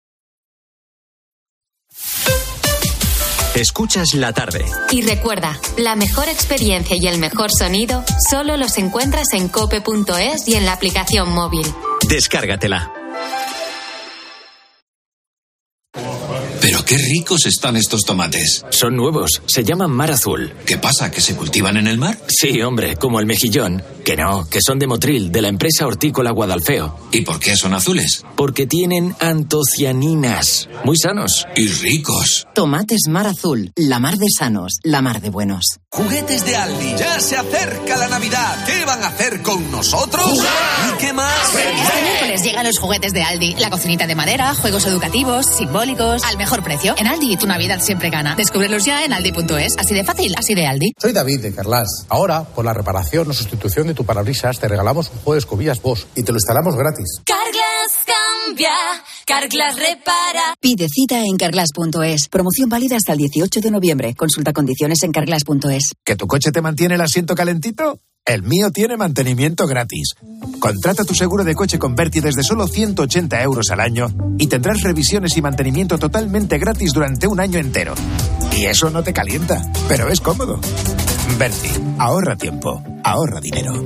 Escuchas La Tarde. Y recuerda, la mejor experiencia y el mejor sonido solo los encuentras en cope punto es y en la aplicación móvil. Descárgatela. Pero qué ricos están estos tomates. Son nuevos, se llaman mar azul. ¿Qué pasa, que se cultivan en el mar? Sí, hombre, como el mejillón. Que no, que son de Motril, de la empresa hortícola Guadalfeo. ¿Y por qué son azules? Porque tienen antocianinas. Muy sanos. Y ricos. Tomates mar azul, la mar de sanos, la mar de buenos. Juguetes de Aldi, ya se acerca la Navidad. ¿Qué van a hacer con nosotros? ¿Y qué más? Este miércoles llegan los juguetes de Aldi. La cocinita de madera, juegos educativos, simbólicos, al mejor precio. En Aldi, tu Navidad siempre gana. Descúbrelos ya en aldi punto es. Así de fácil, así de Aldi. Soy David de Carlas. Ahora, por la reparación o sustitución de tu parabrisas, te regalamos un juego de escobillas Bosch y te lo instalamos gratis. Carglass cambia, Carglass repara. Pide cita en carglass punto es. Promoción válida hasta el dieciocho de noviembre. Consulta condiciones en carglass punto es. ¿Que tu coche te mantiene el asiento calentito? El mío tiene mantenimiento gratis. Contrata tu seguro de coche con Berti desde solo ciento ochenta euros al año y tendrás revisiones y mantenimiento totalmente gratis durante un año entero. Y eso no te calienta, pero es cómodo. Berti, ahorra tiempo, ahorra dinero.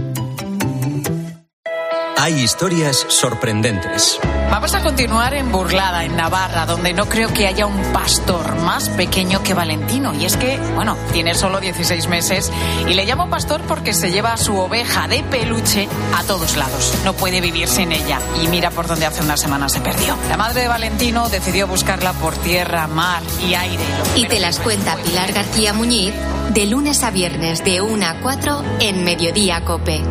Hay historias sorprendentes. Vamos a continuar en Burlada, en Navarra, donde no creo que haya un pastor más pequeño que Valentino. Y es que, bueno, tiene solo dieciséis meses y le llamo pastor porque se lleva a su oveja de peluche a todos lados. No puede vivir sin ella. Y mira por dónde hace una semana se perdió. La madre de Valentino decidió buscarla por tierra, mar y aire. Y te las cuenta Pilar García Muñiz de lunes a viernes de una a cuatro en Mediodía COPE.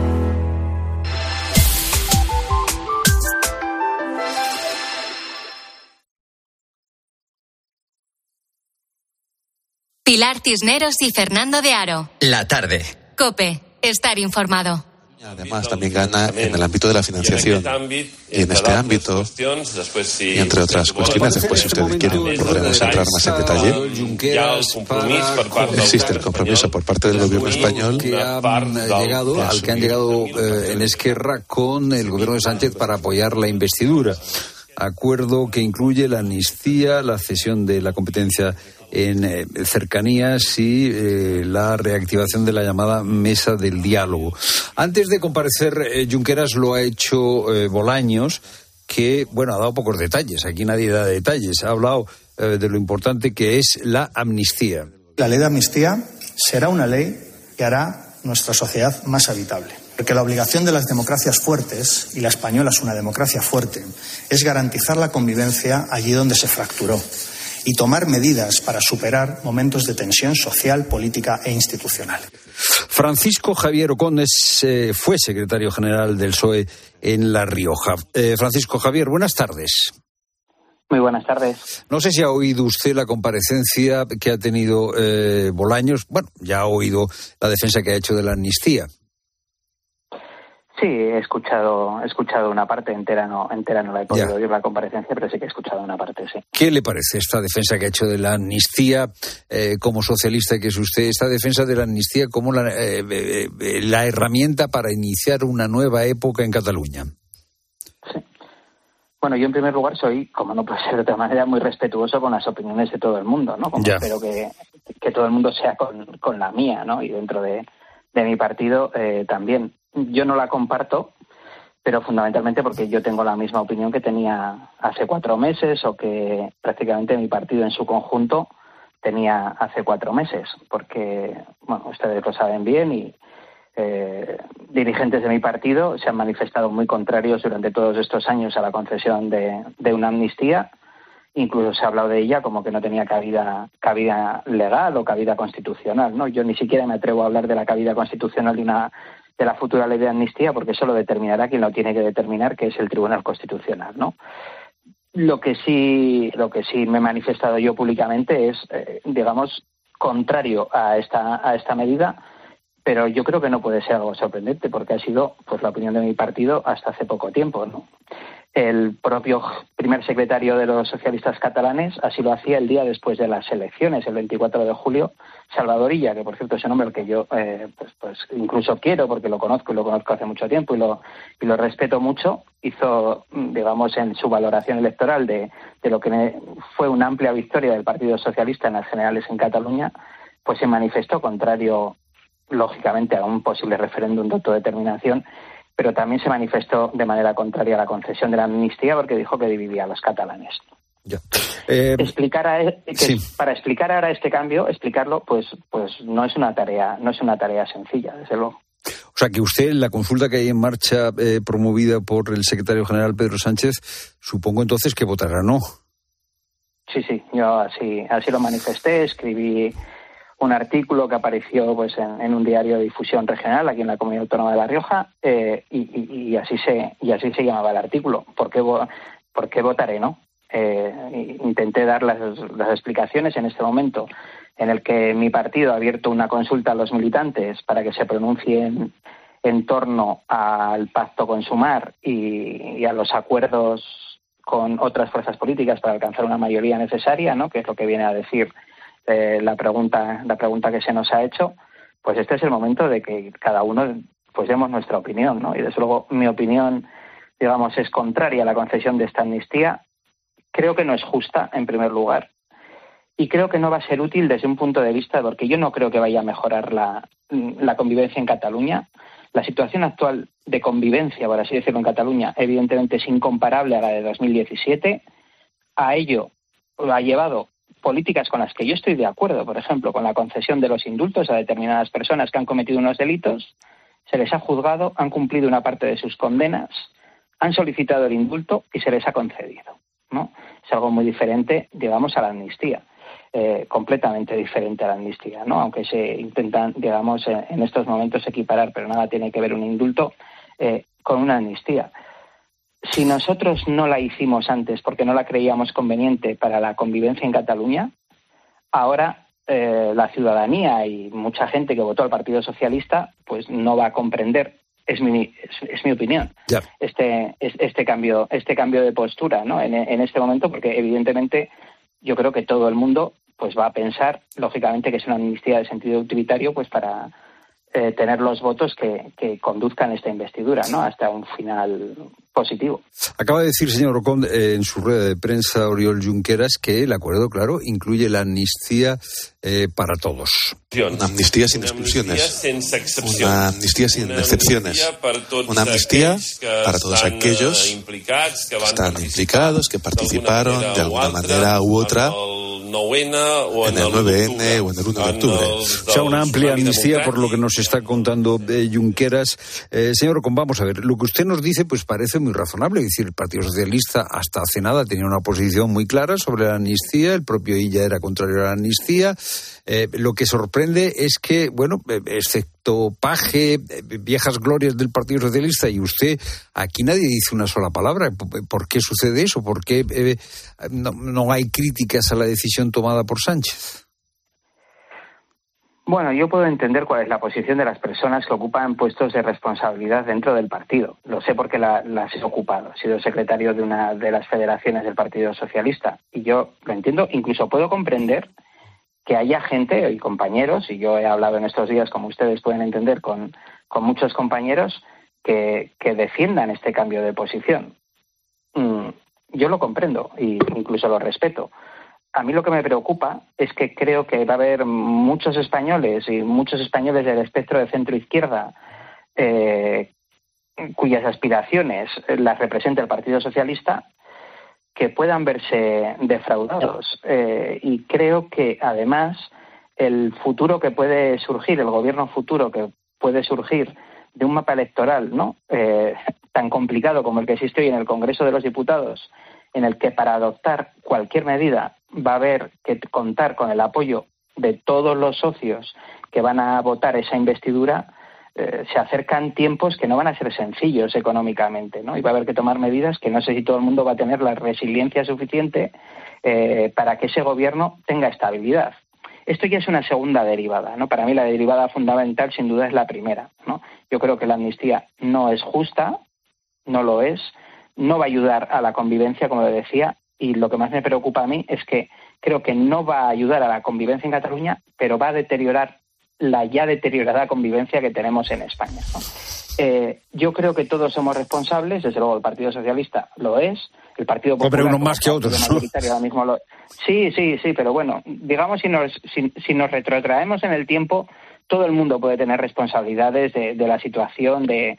Pilar Cisneros y Fernando de Aro. La tarde. COPE. Estar informado. Además, también gana en el ámbito de la financiación. Y en este ámbito, y entre otras cuestiones, después, si ustedes quieren, podremos entrar más en detalle. Existe el compromiso por parte del gobierno español que han llegado, al que han llegado eh, en Esquerra con el gobierno de Sánchez para apoyar la investidura. Acuerdo que incluye la amnistía, la cesión de la competencia en eh, cercanías y eh, la reactivación de la llamada mesa del diálogo. Antes de comparecer, eh, Junqueras lo ha hecho eh, Bolaños, que, bueno, ha dado pocos detalles. Aquí nadie da detalles. Ha hablado eh, de lo importante que es la amnistía. La ley de amnistía será una ley que hará nuestra sociedad más habitable. Porque la obligación de las democracias fuertes, y la española es una democracia fuerte, es garantizar la convivencia allí donde se fracturó y tomar medidas para superar momentos de tensión social, política e institucional. Francisco Javier Ocones eh, fue secretario general del P S O E en La Rioja. Eh, Francisco Javier, buenas tardes. Muy buenas tardes. No sé si ha oído usted la comparecencia que ha tenido eh, Bolaños. Bueno, ya ha oído la defensa que ha hecho de la amnistía. Sí, he escuchado, he escuchado una parte, entera no, entera no la he podido oír la comparecencia, pero sí que he escuchado una parte, sí. ¿Qué le parece esta defensa que ha hecho de la amnistía, eh, como socialista que es usted, esta defensa de la amnistía como la, eh, eh, la herramienta para iniciar una nueva época en Cataluña? Sí. Bueno, yo en primer lugar soy, como no puede ser de otra manera, muy respetuoso con las opiniones de todo el mundo, ¿no? Como espero que, que todo el mundo sea con, con la mía, ¿no? Y dentro de, de mi partido eh, también. Yo no la comparto, pero fundamentalmente porque yo tengo la misma opinión que tenía hace cuatro meses o que prácticamente mi partido en su conjunto tenía hace cuatro meses, porque, bueno, ustedes lo saben bien y eh, dirigentes de mi partido se han manifestado muy contrarios durante todos estos años a la concesión de, de una amnistía. Incluso se ha hablado de ella como que no tenía cabida cabida legal o cabida constitucional, ¿no? Yo ni siquiera me atrevo a hablar de la cabida constitucional de una de la futura ley de amnistía, porque eso lo determinará quien lo tiene que determinar, que es el Tribunal Constitucional, ¿no? Lo que sí, lo que sí me he manifestado yo públicamente es, eh, digamos, contrario a esta a esta medida, pero yo creo que no puede ser algo sorprendente, porque ha sido, pues, la opinión de mi partido hasta hace poco tiempo, ¿no? El propio primer secretario de los socialistas catalanes así lo hacía el día después de las elecciones, el veinticuatro de julio, Salvador Illa, que por cierto es un hombre al que yo eh, pues, pues incluso quiero, porque lo conozco y lo conozco hace mucho tiempo y lo y lo respeto mucho, hizo, digamos, en su valoración electoral de, de lo que fue una amplia victoria del Partido Socialista en las generales en Cataluña, pues se manifestó contrario, lógicamente, a un posible referéndum de autodeterminación, pero también se manifestó de manera contraria a la concesión de la amnistía porque dijo que dividía a los catalanes. Ya. Eh, explicar a, que sí. Para explicar ahora este cambio, explicarlo, pues, pues no es una tarea, no es una tarea sencilla, desde luego. O sea, que usted, la consulta que hay en marcha eh, promovida por el secretario general Pedro Sánchez, supongo entonces que votará no. Sí, sí, yo así, así lo manifesté, escribí un artículo que apareció pues en, en un diario de difusión regional aquí en la Comunidad Autónoma de La Rioja eh, y, y, y así se y así se llamaba el artículo. ¿Por qué, por qué votaré no? Eh, intenté dar las, las explicaciones en este momento en el que mi partido ha abierto una consulta a los militantes para que se pronuncien en torno al pacto con Sumar y, y a los acuerdos con otras fuerzas políticas para alcanzar una mayoría necesaria, ¿no? Que es lo que viene a decir eh, la pregunta la pregunta que se nos ha hecho. Pues este es el momento de que cada uno pues demos nuestra opinión, ¿no? Y desde luego mi opinión, digamos, es contraria a la concesión de esta amnistía. Creo que no es justa, en primer lugar, y creo que no va a ser útil desde un punto de vista, porque yo no creo que vaya a mejorar la, la convivencia en Cataluña. La situación actual de convivencia, por así decirlo, en Cataluña, evidentemente es incomparable a la de dos mil diecisiete. A ello ha llevado políticas con las que yo estoy de acuerdo, por ejemplo, con la concesión de los indultos a determinadas personas que han cometido unos delitos, se les ha juzgado, han cumplido una parte de sus condenas, han solicitado el indulto y se les ha concedido, ¿no? Es algo muy diferente, digamos, a la amnistía, eh, completamente diferente a la amnistía, ¿no? Aunque se intentan, digamos, eh, en estos momentos equiparar, pero nada tiene que ver un indulto eh, con una amnistía. Si nosotros no la hicimos antes porque no la creíamos conveniente para la convivencia en Cataluña, ahora eh, la ciudadanía y mucha gente que votó al Partido Socialista pues no va a comprender. Es mi, es, es mi opinión, ya. este este cambio este cambio de postura, ¿no? En, en este momento, porque evidentemente yo creo que todo el mundo pues va a pensar, lógicamente, que es una amnistía de sentido utilitario pues para eh, tener los votos que, que conduzcan esta investidura, ¿no? Hasta un final positivo. Acaba de decir, señor Ocón, eh, en su rueda de prensa, Oriol Junqueras, que el acuerdo, claro, incluye la amnistía eh, para todos. Una amnistía sin exclusiones, una amnistía sin excepciones, una amnistía para todos aquellos que están implicados, que participaron de alguna manera u otra en el nueve ene o en el uno de octubre. O sea, una amplia amnistía, por lo que nos está contando eh, Junqueras. Eh, señor Ocón, vamos a ver, lo que usted nos dice pues parece muy razonable. Es decir, el Partido Socialista hasta hace nada tenía una posición muy clara sobre la amnistía, el propio Illa era contrario a la amnistía. Eh, lo que sorprende es que, bueno, excepto Paje, viejas glorias del Partido Socialista y usted, aquí nadie dice una sola palabra. ¿Por qué sucede eso? ¿Por qué eh, no, no hay críticas a la decisión tomada por Sánchez? Bueno, yo puedo entender cuál es la posición de las personas que ocupan puestos de responsabilidad dentro del partido. Lo sé porque la, las he ocupado. He sido secretario de una de las federaciones del Partido Socialista y yo lo entiendo. Incluso puedo comprender que haya gente y compañeros, y yo he hablado en estos días, como ustedes pueden entender, con, con muchos compañeros que, que defiendan este cambio de posición. Mm, yo lo comprendo e incluso lo respeto. A mí lo que me preocupa es que creo que va a haber muchos españoles y muchos españoles del espectro de centro-izquierda eh, cuyas aspiraciones las representa el Partido Socialista, que puedan verse defraudados. Eh, y creo que, además, el futuro que puede surgir, el gobierno futuro que puede surgir de un mapa electoral, ¿no? Eh, tan complicado como el que existe hoy en el Congreso de los Diputados, en el que para adoptar cualquier medida va a haber que contar con el apoyo de todos los socios que van a votar esa investidura, eh, se acercan tiempos que no van a ser sencillos económicamente, ¿no? Y va a haber que tomar medidas que no sé si todo el mundo va a tener la resiliencia suficiente eh, para que ese gobierno tenga estabilidad. Esto ya es una segunda derivada, ¿no? Para mí la derivada fundamental sin duda es la primera, ¿no? Yo creo que la amnistía no es justa, no lo es, no va a ayudar a la convivencia, como le decía, y lo que más me preocupa a mí es que creo que no va a ayudar a la convivencia en Cataluña, pero va a deteriorar la ya deteriorada convivencia que tenemos en España, ¿no? Eh, yo creo que todos somos responsables, desde luego el Partido Socialista lo es, el Partido Popular... Pero uno más que otros, ¿no? Ahora mismo lo... Sí, sí, sí, pero bueno, digamos, si nos, si, si nos retrotraemos en el tiempo, todo el mundo puede tener responsabilidades de, de la situación de,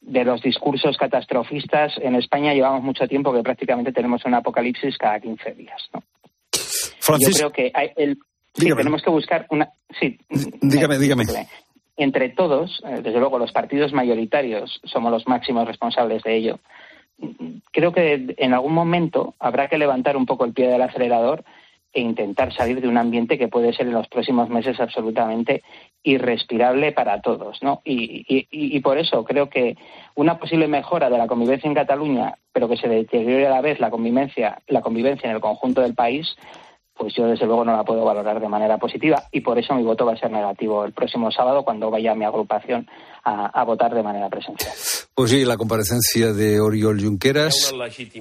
de los discursos catastrofistas. En España llevamos mucho tiempo que prácticamente tenemos un apocalipsis cada quince días, ¿no? Francis... Yo creo que hay el, sí, tenemos que buscar una... Sí, dígame, dígame. Entre todos, desde luego los partidos mayoritarios somos los máximos responsables de ello. Creo que en algún momento habrá que levantar un poco el pie del acelerador e intentar salir de un ambiente que puede ser en los próximos meses absolutamente irrespirable para todos, ¿no? Y, y, y por eso creo que una posible mejora de la convivencia en Cataluña, pero que se deteriore a la vez la convivencia, la convivencia en el conjunto del país, pues yo desde luego no la puedo valorar de manera positiva, y por eso mi voto va a ser negativo el próximo sábado cuando vaya a mi agrupación a, a votar de manera presencial. Pues sí, la comparecencia de Oriol Junqueras.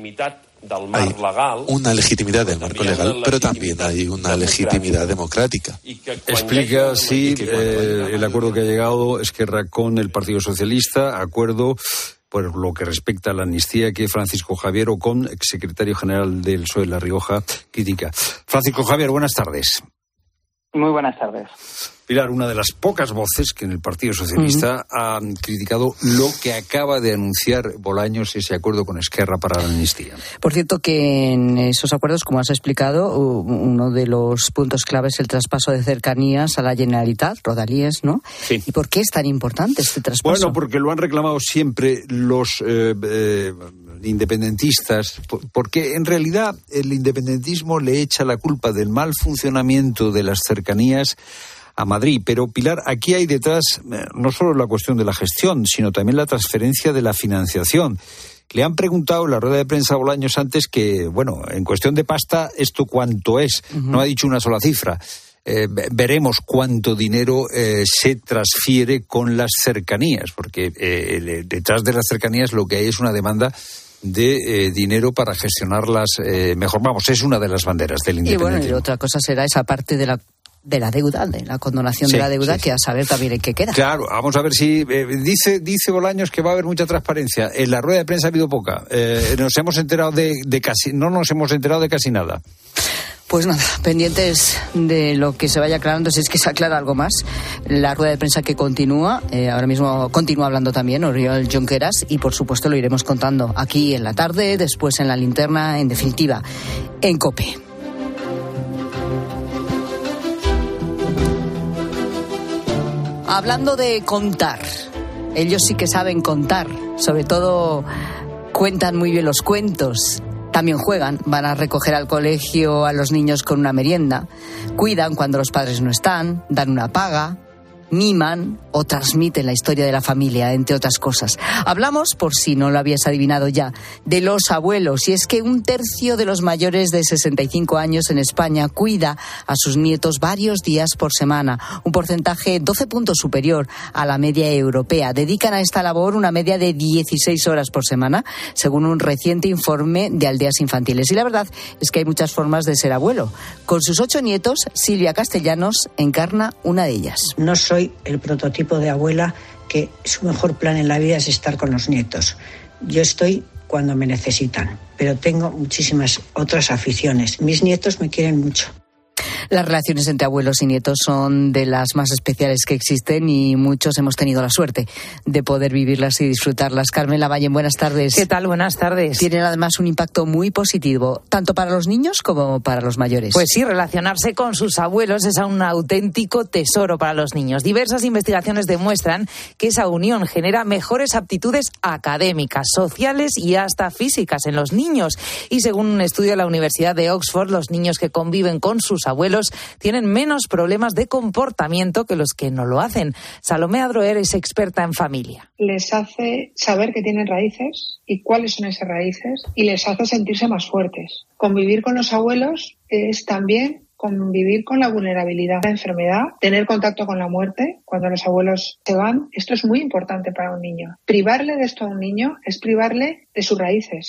Hay una legitimidad del marco legal, pero también hay una legitimidad democrática. Explica, sí, eh, el acuerdo que ha llegado Esquerra con el Partido Socialista, acuerdo por lo que respecta a la amnistía que Francisco Javier Ocón, exsecretario general del P S O E de La Rioja, critica. Francisco Javier, buenas tardes. Muy buenas tardes. Pilar, una de las pocas voces que en el Partido Socialista uh-huh. han criticado lo que acaba de anunciar Bolaños, ese acuerdo con Esquerra para la amnistía. Por cierto, que en esos acuerdos, como has explicado, uno de los puntos clave es el traspaso de cercanías a la Generalitat, Rodalies, ¿no? Sí. ¿Y por qué es tan importante este traspaso? Bueno, porque lo han reclamado siempre los eh, eh, independentistas, porque en realidad el independentismo le echa la culpa del mal funcionamiento de las cercanías a Madrid. Pero, Pilar, aquí hay detrás no solo la cuestión de la gestión, sino también la transferencia de la financiación. Le han preguntado en la rueda de prensa a Bolaños antes que, bueno, en cuestión de pasta, ¿esto cuánto es? Uh-huh. No ha dicho una sola cifra. Eh, veremos cuánto dinero eh, se transfiere con las cercanías, porque eh, detrás de las cercanías lo que hay es una demanda de eh, dinero para gestionarlas eh, mejor. Vamos, es una de las banderas del independentismo. Y bueno, y otra cosa será esa parte de la de la deuda, de la condonación sí, de la deuda, sí, que a saber también en qué queda. Claro, vamos a ver si... Eh, dice dice Bolaños que va a haber mucha transparencia. En la rueda de prensa ha habido poca. Eh, nos hemos enterado de, de casi... No nos hemos enterado de casi nada. Pues nada, pendientes de lo que se vaya aclarando, si es que se aclara algo más. La rueda de prensa que continúa, eh, ahora mismo continúa hablando también Oriol Junqueras, y por supuesto lo iremos contando aquí en la tarde, después en la linterna, en definitiva, en COPE. Hablando de contar, ellos sí que saben contar, sobre todo cuentan muy bien los cuentos, también juegan, van a recoger al colegio a los niños con una merienda, cuidan cuando los padres no están, dan una paga, miman o transmiten la historia de la familia, entre otras cosas. Hablamos, por si no lo habías adivinado ya, de los abuelos, y es que un tercio de los mayores de sesenta y cinco años en España cuida a sus nietos varios días por semana, un porcentaje doce puntos superior a la media europea. Dedican a esta labor una media de dieciséis horas por semana, según un reciente informe de Aldeas Infantiles. Y la verdad es que hay muchas formas de ser abuelo. Con sus ocho nietos, Silvia Castellanos encarna una de ellas. No soy el prototipo de abuela que su mejor plan en la vida es estar con los nietos. Yo estoy cuando me necesitan, pero tengo muchísimas otras aficiones. Mis nietos me quieren mucho. Las relaciones entre abuelos y nietos son de las más especiales que existen y muchos hemos tenido la suerte de poder vivirlas y disfrutarlas. Carmen Lavalle, buenas tardes. ¿Qué tal? Buenas tardes. Tienen además un impacto muy positivo, tanto para los niños como para los mayores. Pues sí, relacionarse con sus abuelos es un auténtico tesoro para los niños. Diversas investigaciones demuestran que esa unión genera mejores aptitudes académicas, sociales y hasta físicas en los niños. Y según un estudio de la Universidad de Oxford, los niños que conviven con sus abuelos tienen menos problemas de comportamiento que los que no lo hacen. Salomé Adroer es experta en familia. Les hace saber que tienen raíces y cuáles son esas raíces, y les hace sentirse más fuertes. Convivir con los abuelos es también convivir con la vulnerabilidad, la enfermedad, tener contacto con la muerte cuando los abuelos se van. Esto es muy importante para un niño. Privarle de esto a un niño es privarle de sus raíces.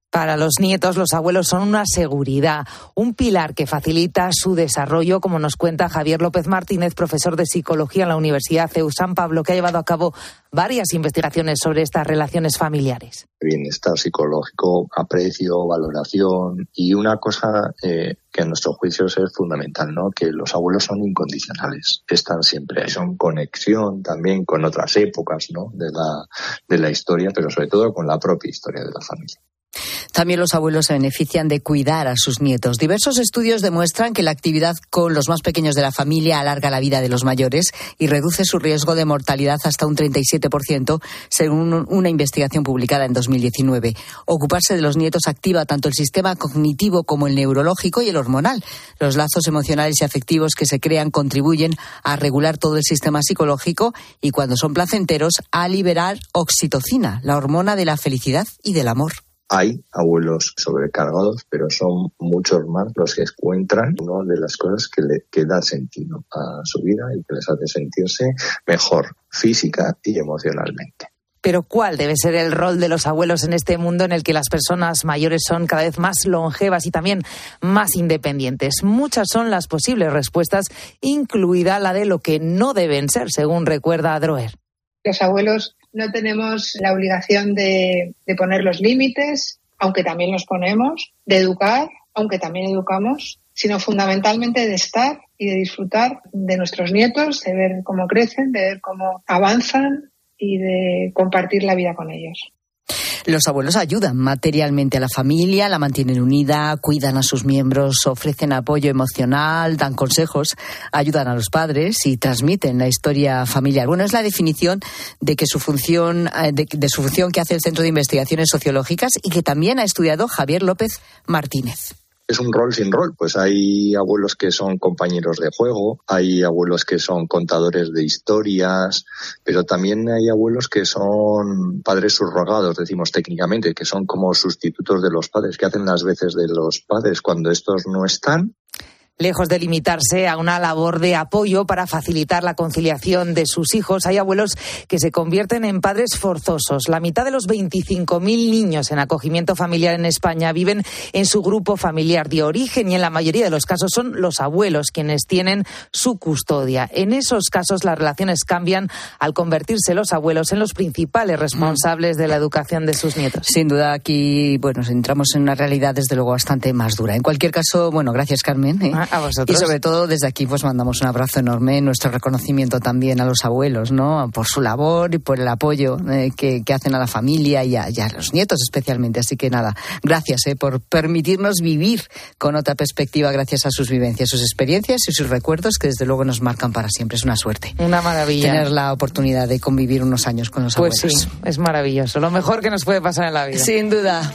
Para los nietos, los abuelos son una seguridad, un pilar que facilita su desarrollo, como nos cuenta Javier López Martínez, profesor de Psicología en la Universidad C E U San Pablo, que ha llevado a cabo varias investigaciones sobre estas relaciones familiares. Bienestar psicológico, aprecio, valoración y una cosa eh, que en nuestro juicio es fundamental, ¿no? Que los abuelos son incondicionales, están siempre ahí, son conexión también con otras épocas, ¿no? de la, de la historia, pero sobre todo con la propia historia de la familia. También los abuelos se benefician de cuidar a sus nietos. Diversos estudios demuestran que la actividad con los más pequeños de la familia alarga la vida de los mayores y reduce su riesgo de mortalidad hasta un treinta y siete por ciento, según una investigación publicada en dos mil diecinueve. Ocuparse de los nietos activa tanto el sistema cognitivo como el neurológico y el hormonal. Los lazos emocionales y afectivos que se crean contribuyen a regular todo el sistema psicológico y, cuando son placenteros, a liberar oxitocina, la hormona de la felicidad y del amor. Hay abuelos sobrecargados, pero son muchos más los que encuentran una de las cosas que le que da sentido a su vida y que les hace sentirse mejor física y emocionalmente. Pero ¿cuál debe ser el rol de los abuelos en este mundo en el que las personas mayores son cada vez más longevas y también más independientes? Muchas son las posibles respuestas, incluida la de lo que no deben ser, según recuerda Adroer. Los abuelos no tenemos la obligación de, de poner los límites, aunque también los ponemos, de educar, aunque también educamos, sino fundamentalmente de estar y de disfrutar de nuestros nietos, de ver cómo crecen, de ver cómo avanzan y de compartir la vida con ellos. Los abuelos ayudan materialmente a la familia, la mantienen unida, cuidan a sus miembros, ofrecen apoyo emocional, dan consejos, ayudan a los padres y transmiten la historia familiar. Bueno, es la definición de que su función, de, de su función que hace el Centro de Investigaciones Sociológicas y que también ha estudiado Javier López Martínez. Es un rol sin rol, pues hay abuelos que son compañeros de juego, hay abuelos que son contadores de historias, pero también hay abuelos que son padres subrogados, decimos técnicamente, que son como sustitutos de los padres, que hacen las veces de los padres cuando estos no están. Lejos de limitarse a una labor de apoyo para facilitar la conciliación de sus hijos, hay abuelos que se convierten en padres forzosos. La mitad de los veinticinco mil niños en acogimiento familiar en España viven en su grupo familiar de origen y en la mayoría de los casos son los abuelos quienes tienen su custodia. En esos casos las relaciones cambian al convertirse los abuelos en los principales responsables de la educación de sus nietos. Sin duda aquí, bueno, entramos en una realidad desde luego bastante más dura. En cualquier caso, bueno, gracias Carmen, ¿eh? A vosotros. Y sobre todo desde aquí pues mandamos un abrazo enorme, nuestro reconocimiento también a los abuelos, ¿no? Por su labor y por el apoyo eh, que, que hacen a la familia y a, y a los nietos especialmente. Así que nada, gracias eh, por permitirnos vivir con otra perspectiva gracias a sus vivencias, sus experiencias y sus recuerdos que desde luego nos marcan para siempre. Es una suerte. Una maravilla. Tener la oportunidad de convivir unos años con los pues abuelos. Pues sí, es maravilloso. Lo mejor que nos puede pasar en la vida. Sin duda.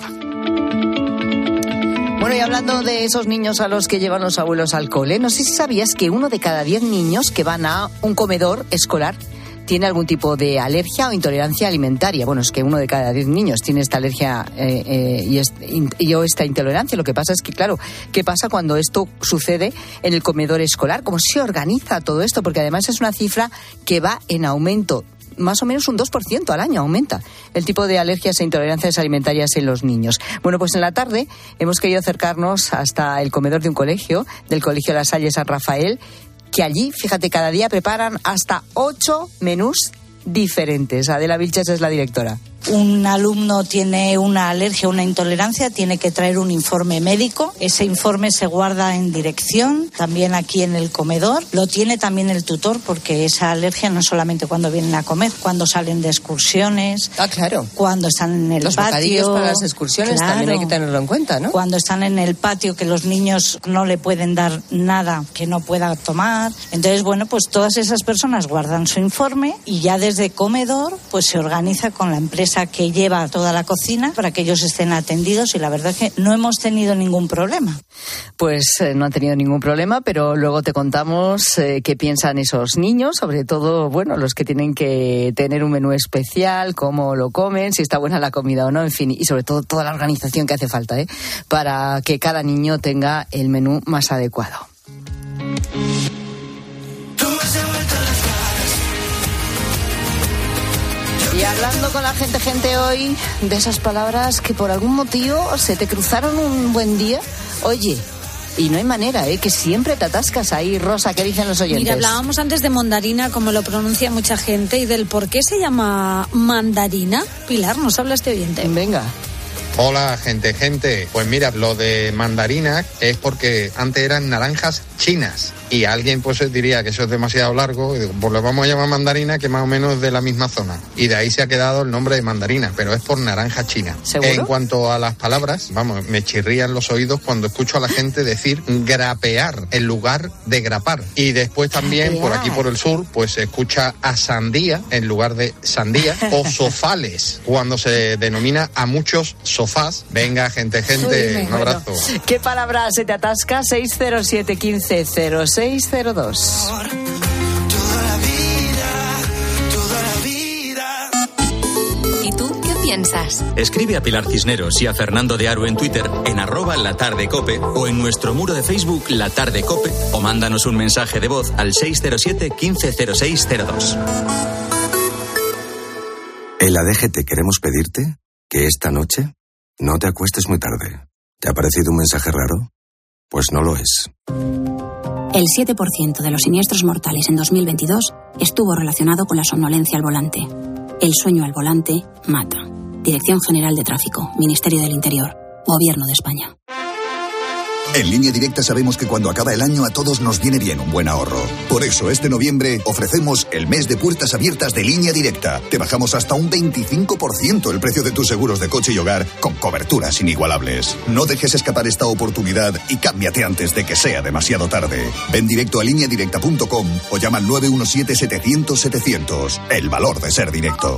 Bueno, y hablando de esos niños a los que llevan los abuelos al cole, no sé si sabías que uno de cada diez niños que van a un comedor escolar tiene algún tipo de alergia o intolerancia alimentaria. Bueno, es que uno de cada diez niños tiene esta alergia eh, eh, y, est- y o esta intolerancia. Lo que pasa es que, claro, ¿qué pasa cuando esto sucede en el comedor escolar? ¿Cómo se organiza todo esto? Porque además es una cifra que va en aumento. Más o menos un dos por ciento al año aumenta el tipo de alergias e intolerancias alimentarias en los niños. Bueno, pues en la tarde hemos querido acercarnos hasta el comedor de un colegio, del Colegio La Salle San Rafael, que allí, fíjate, cada día preparan hasta ocho menús diferentes. Adela Vilches es la directora. Un alumno tiene una alergia o una intolerancia, tiene que traer un informe médico. Ese informe se guarda en dirección, también aquí en el comedor. Lo tiene también el tutor, porque esa alergia no es solamente cuando vienen a comer, cuando salen de excursiones. Ah, claro. Cuando están en el los patio. Los bocadillos para las excursiones, claro, también hay que tenerlo en cuenta, ¿no? Cuando están en el patio, que los niños no le pueden dar nada que no pueda tomar. Entonces, bueno, pues todas esas personas guardan su informe y ya desde comedor pues se organiza con la empresa que lleva toda la cocina para que ellos estén atendidos, y la verdad es que no hemos tenido ningún problema. Pues eh, no han tenido ningún problema, pero luego te contamos eh, qué piensan esos niños, sobre todo, bueno, los que tienen que tener un menú especial, cómo lo comen, si está buena la comida o no, en fin, y sobre todo toda la organización que hace falta, ¿eh? Para que cada niño tenga el menú más adecuado. Y hablando con la gente, gente hoy, de esas palabras que por algún motivo se te cruzaron un buen día. Oye, y no hay manera, ¿eh? Que siempre te atascas ahí, Rosa, ¿qué dicen los oyentes? Mira, hablábamos antes de mandarina, como lo pronuncia mucha gente, y del por qué se llama mandarina. Pilar, nos habla este oyente. Venga. Hola, gente, gente. Pues mira, lo de mandarina es porque antes eran naranjas chinas. Y alguien pues diría que eso es demasiado largo, y digo, pues lo vamos a llamar mandarina, que más o menos es de la misma zona. Y de ahí se ha quedado el nombre de mandarina, pero es por naranja china. ¿Seguro? En cuanto a las palabras, vamos, me chirrían los oídos cuando escucho a la gente decir grapear en lugar de grapar. Y después también, grapear. Por aquí por el sur, pues se escucha a sandía en lugar de sandía, o sofales, cuando se denomina a muchos sofás. Venga, gente, gente, Uy, un abrazo. Bueno. ¿Qué palabra se te atasca? seis cero siete, quince, cero seis cero dos. ¿Y tú qué piensas? Escribe a Pilar Cisneros y a Fernando de Aro en Twitter, en arroba La Tarde Cope, o en nuestro muro de Facebook La Tarde Cope, o mándanos un mensaje de voz al seis cero siete, quince, cero seis cero dos. En la D G T queremos pedirte que esta noche no te acuestes muy tarde. ¿Te ha parecido un mensaje raro? Pues no lo es. El siete por ciento de los siniestros mortales en dos mil veintidós estuvo relacionado con la somnolencia al volante. El sueño al volante mata. Dirección General de Tráfico, Ministerio del Interior, Gobierno de España. En Línea Directa sabemos que cuando acaba el año a todos nos viene bien un buen ahorro. Por eso este noviembre ofrecemos el mes de puertas abiertas de Línea Directa. Te bajamos hasta un veinticinco por ciento el precio de tus seguros de coche y hogar con coberturas inigualables. No dejes escapar esta oportunidad y cámbiate antes de que sea demasiado tarde. Ven directo a línea directa punto com o llama al nueve uno siete, setecientos, setecientos. El valor de ser directo.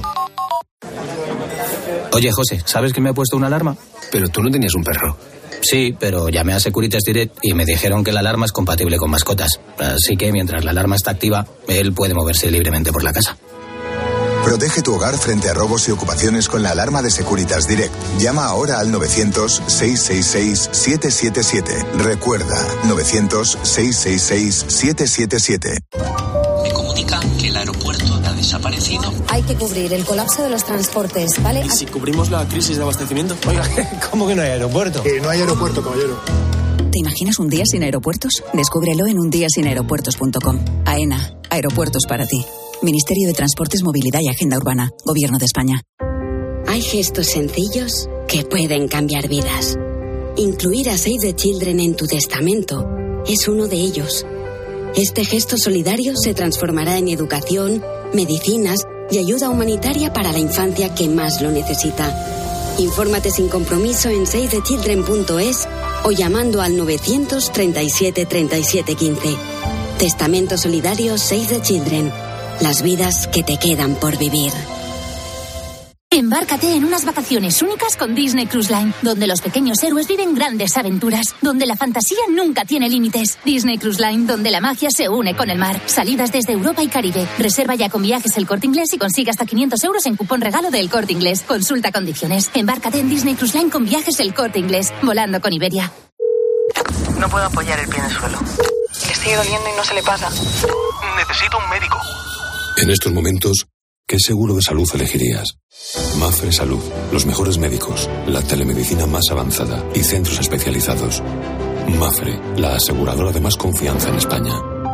Oye, José, ¿sabes que me ha puesto una alarma? Pero tú no tenías un perro. Sí, pero llamé a Securitas Direct y me dijeron que la alarma es compatible con mascotas. Así que mientras la alarma está activa, él puede moverse libremente por la casa. Protege tu hogar frente a robos y ocupaciones con la alarma de Securitas Direct. Llama ahora al novecientos, seiscientos sesenta y seis, setecientos setenta y siete. Recuerda, novecientos, seiscientos sesenta y seis, setecientos setenta y siete. Me comunican que el aeropuerto ha desaparecido. Hay que cubrir el colapso de los transportes, ¿vale? ¿Y si cubrimos la crisis de abastecimiento? Oiga, ¿cómo que no hay aeropuerto? Que no hay aeropuerto, caballero. ¿Te imaginas un día sin aeropuertos? Descúbrelo en un día sin aeropuertos punto com. AENA, aeropuertos para ti. Ministerio de Transportes, Movilidad y Agenda Urbana, Gobierno de España. Hay gestos sencillos que pueden cambiar vidas. Incluir a Save the Children en tu testamento es uno de ellos. Este gesto solidario se transformará en educación, medicinas y ayuda humanitaria para la infancia que más lo necesita. Infórmate sin compromiso en save the children punto es o llamando al novecientos, treinta y siete, treinta y siete, quince. Testamento solidario Save the Children. Las vidas que te quedan por vivir. Embárcate en unas vacaciones únicas con Disney Cruise Line, donde los pequeños héroes viven grandes aventuras, donde la fantasía nunca tiene límites. Disney Cruise Line, donde la magia se une con el mar. Salidas desde Europa y Caribe. Reserva ya con Viajes El Corte Inglés y consigue hasta quinientos euros en cupón regalo de El Corte Inglés. Consulta condiciones. Embárcate en Disney Cruise Line con Viajes El Corte Inglés, volando con Iberia. No puedo apoyar el pie en el suelo. Le sigue doliendo y no se le pasa. Necesito un médico. En estos momentos, ¿qué seguro de salud elegirías? Mafre Salud, los mejores médicos, la telemedicina más avanzada y centros especializados. Mafre, la aseguradora de más confianza en España.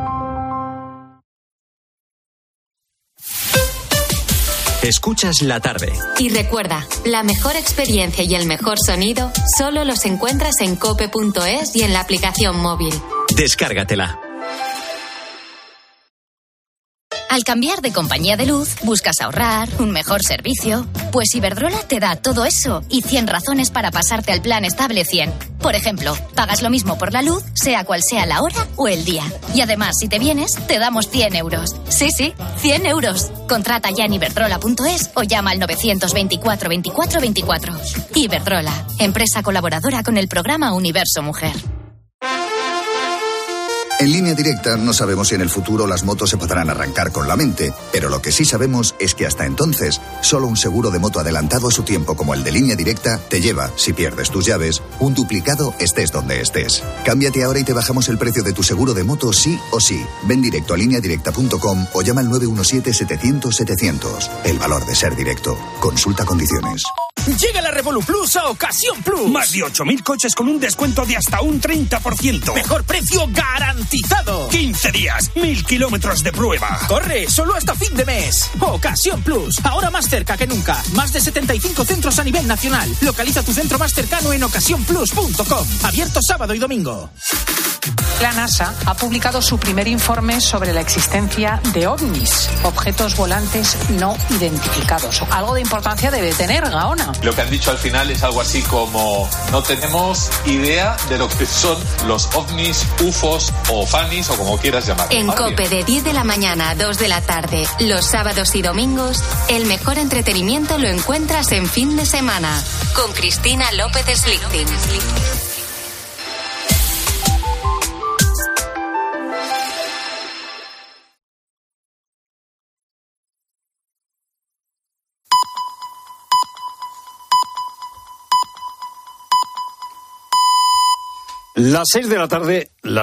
Escuchas La Tarde. Y recuerda, la mejor experiencia y el mejor sonido solo los encuentras en cope punto es y en la aplicación móvil. Descárgatela. Al cambiar de compañía de luz, buscas ahorrar, un mejor servicio. Pues Iberdrola te da todo eso y cien razones para pasarte al plan estable cien. Por ejemplo, pagas lo mismo por la luz, sea cual sea la hora o el día. Y además, si te vienes, te damos cien euros. Sí, sí, cien euros. Contrata ya en iberdrola punto es o llama al novecientos veinticuatro, veinticuatro, veinticuatro. Iberdrola, empresa colaboradora con el programa Universo Mujer. En Línea Directa no sabemos si en el futuro las motos se podrán arrancar con la mente, pero lo que sí sabemos es que hasta entonces, solo un seguro de moto adelantado a su tiempo como el de Línea Directa te lleva, si pierdes tus llaves, un duplicado estés donde estés. Cámbiate ahora y te bajamos el precio de tu seguro de moto sí o sí. Ven directo a línea directa punto com o llama al nueve uno siete, setecientos, setecientos. El valor de ser directo. Consulta condiciones. Llega la Revolut Plus a Ocasión Plus. Más de ocho mil coches con un descuento de hasta un treinta por ciento. Mejor precio garantizado. quince días, mil kilómetros de prueba. Corre, solo hasta fin de mes. Ocasión Plus, ahora más cerca que nunca. Más de setenta y cinco centros a nivel nacional. Localiza tu centro más cercano en ocasión plus punto com. Abierto sábado y domingo. La NASA ha publicado su primer informe sobre la existencia de ovnis, objetos volantes no identificados. Algo de importancia debe tener, Gaona. Lo que han dicho al final es algo así como: no tenemos idea de lo que son los ovnis, ufos o fanis o como quieras llamarlo. En COPE de diez de la mañana a dos de la tarde, los sábados y domingos, el mejor entretenimiento lo encuentras en Fin de Semana, con Cristina López Slichting. Las seis de la tarde.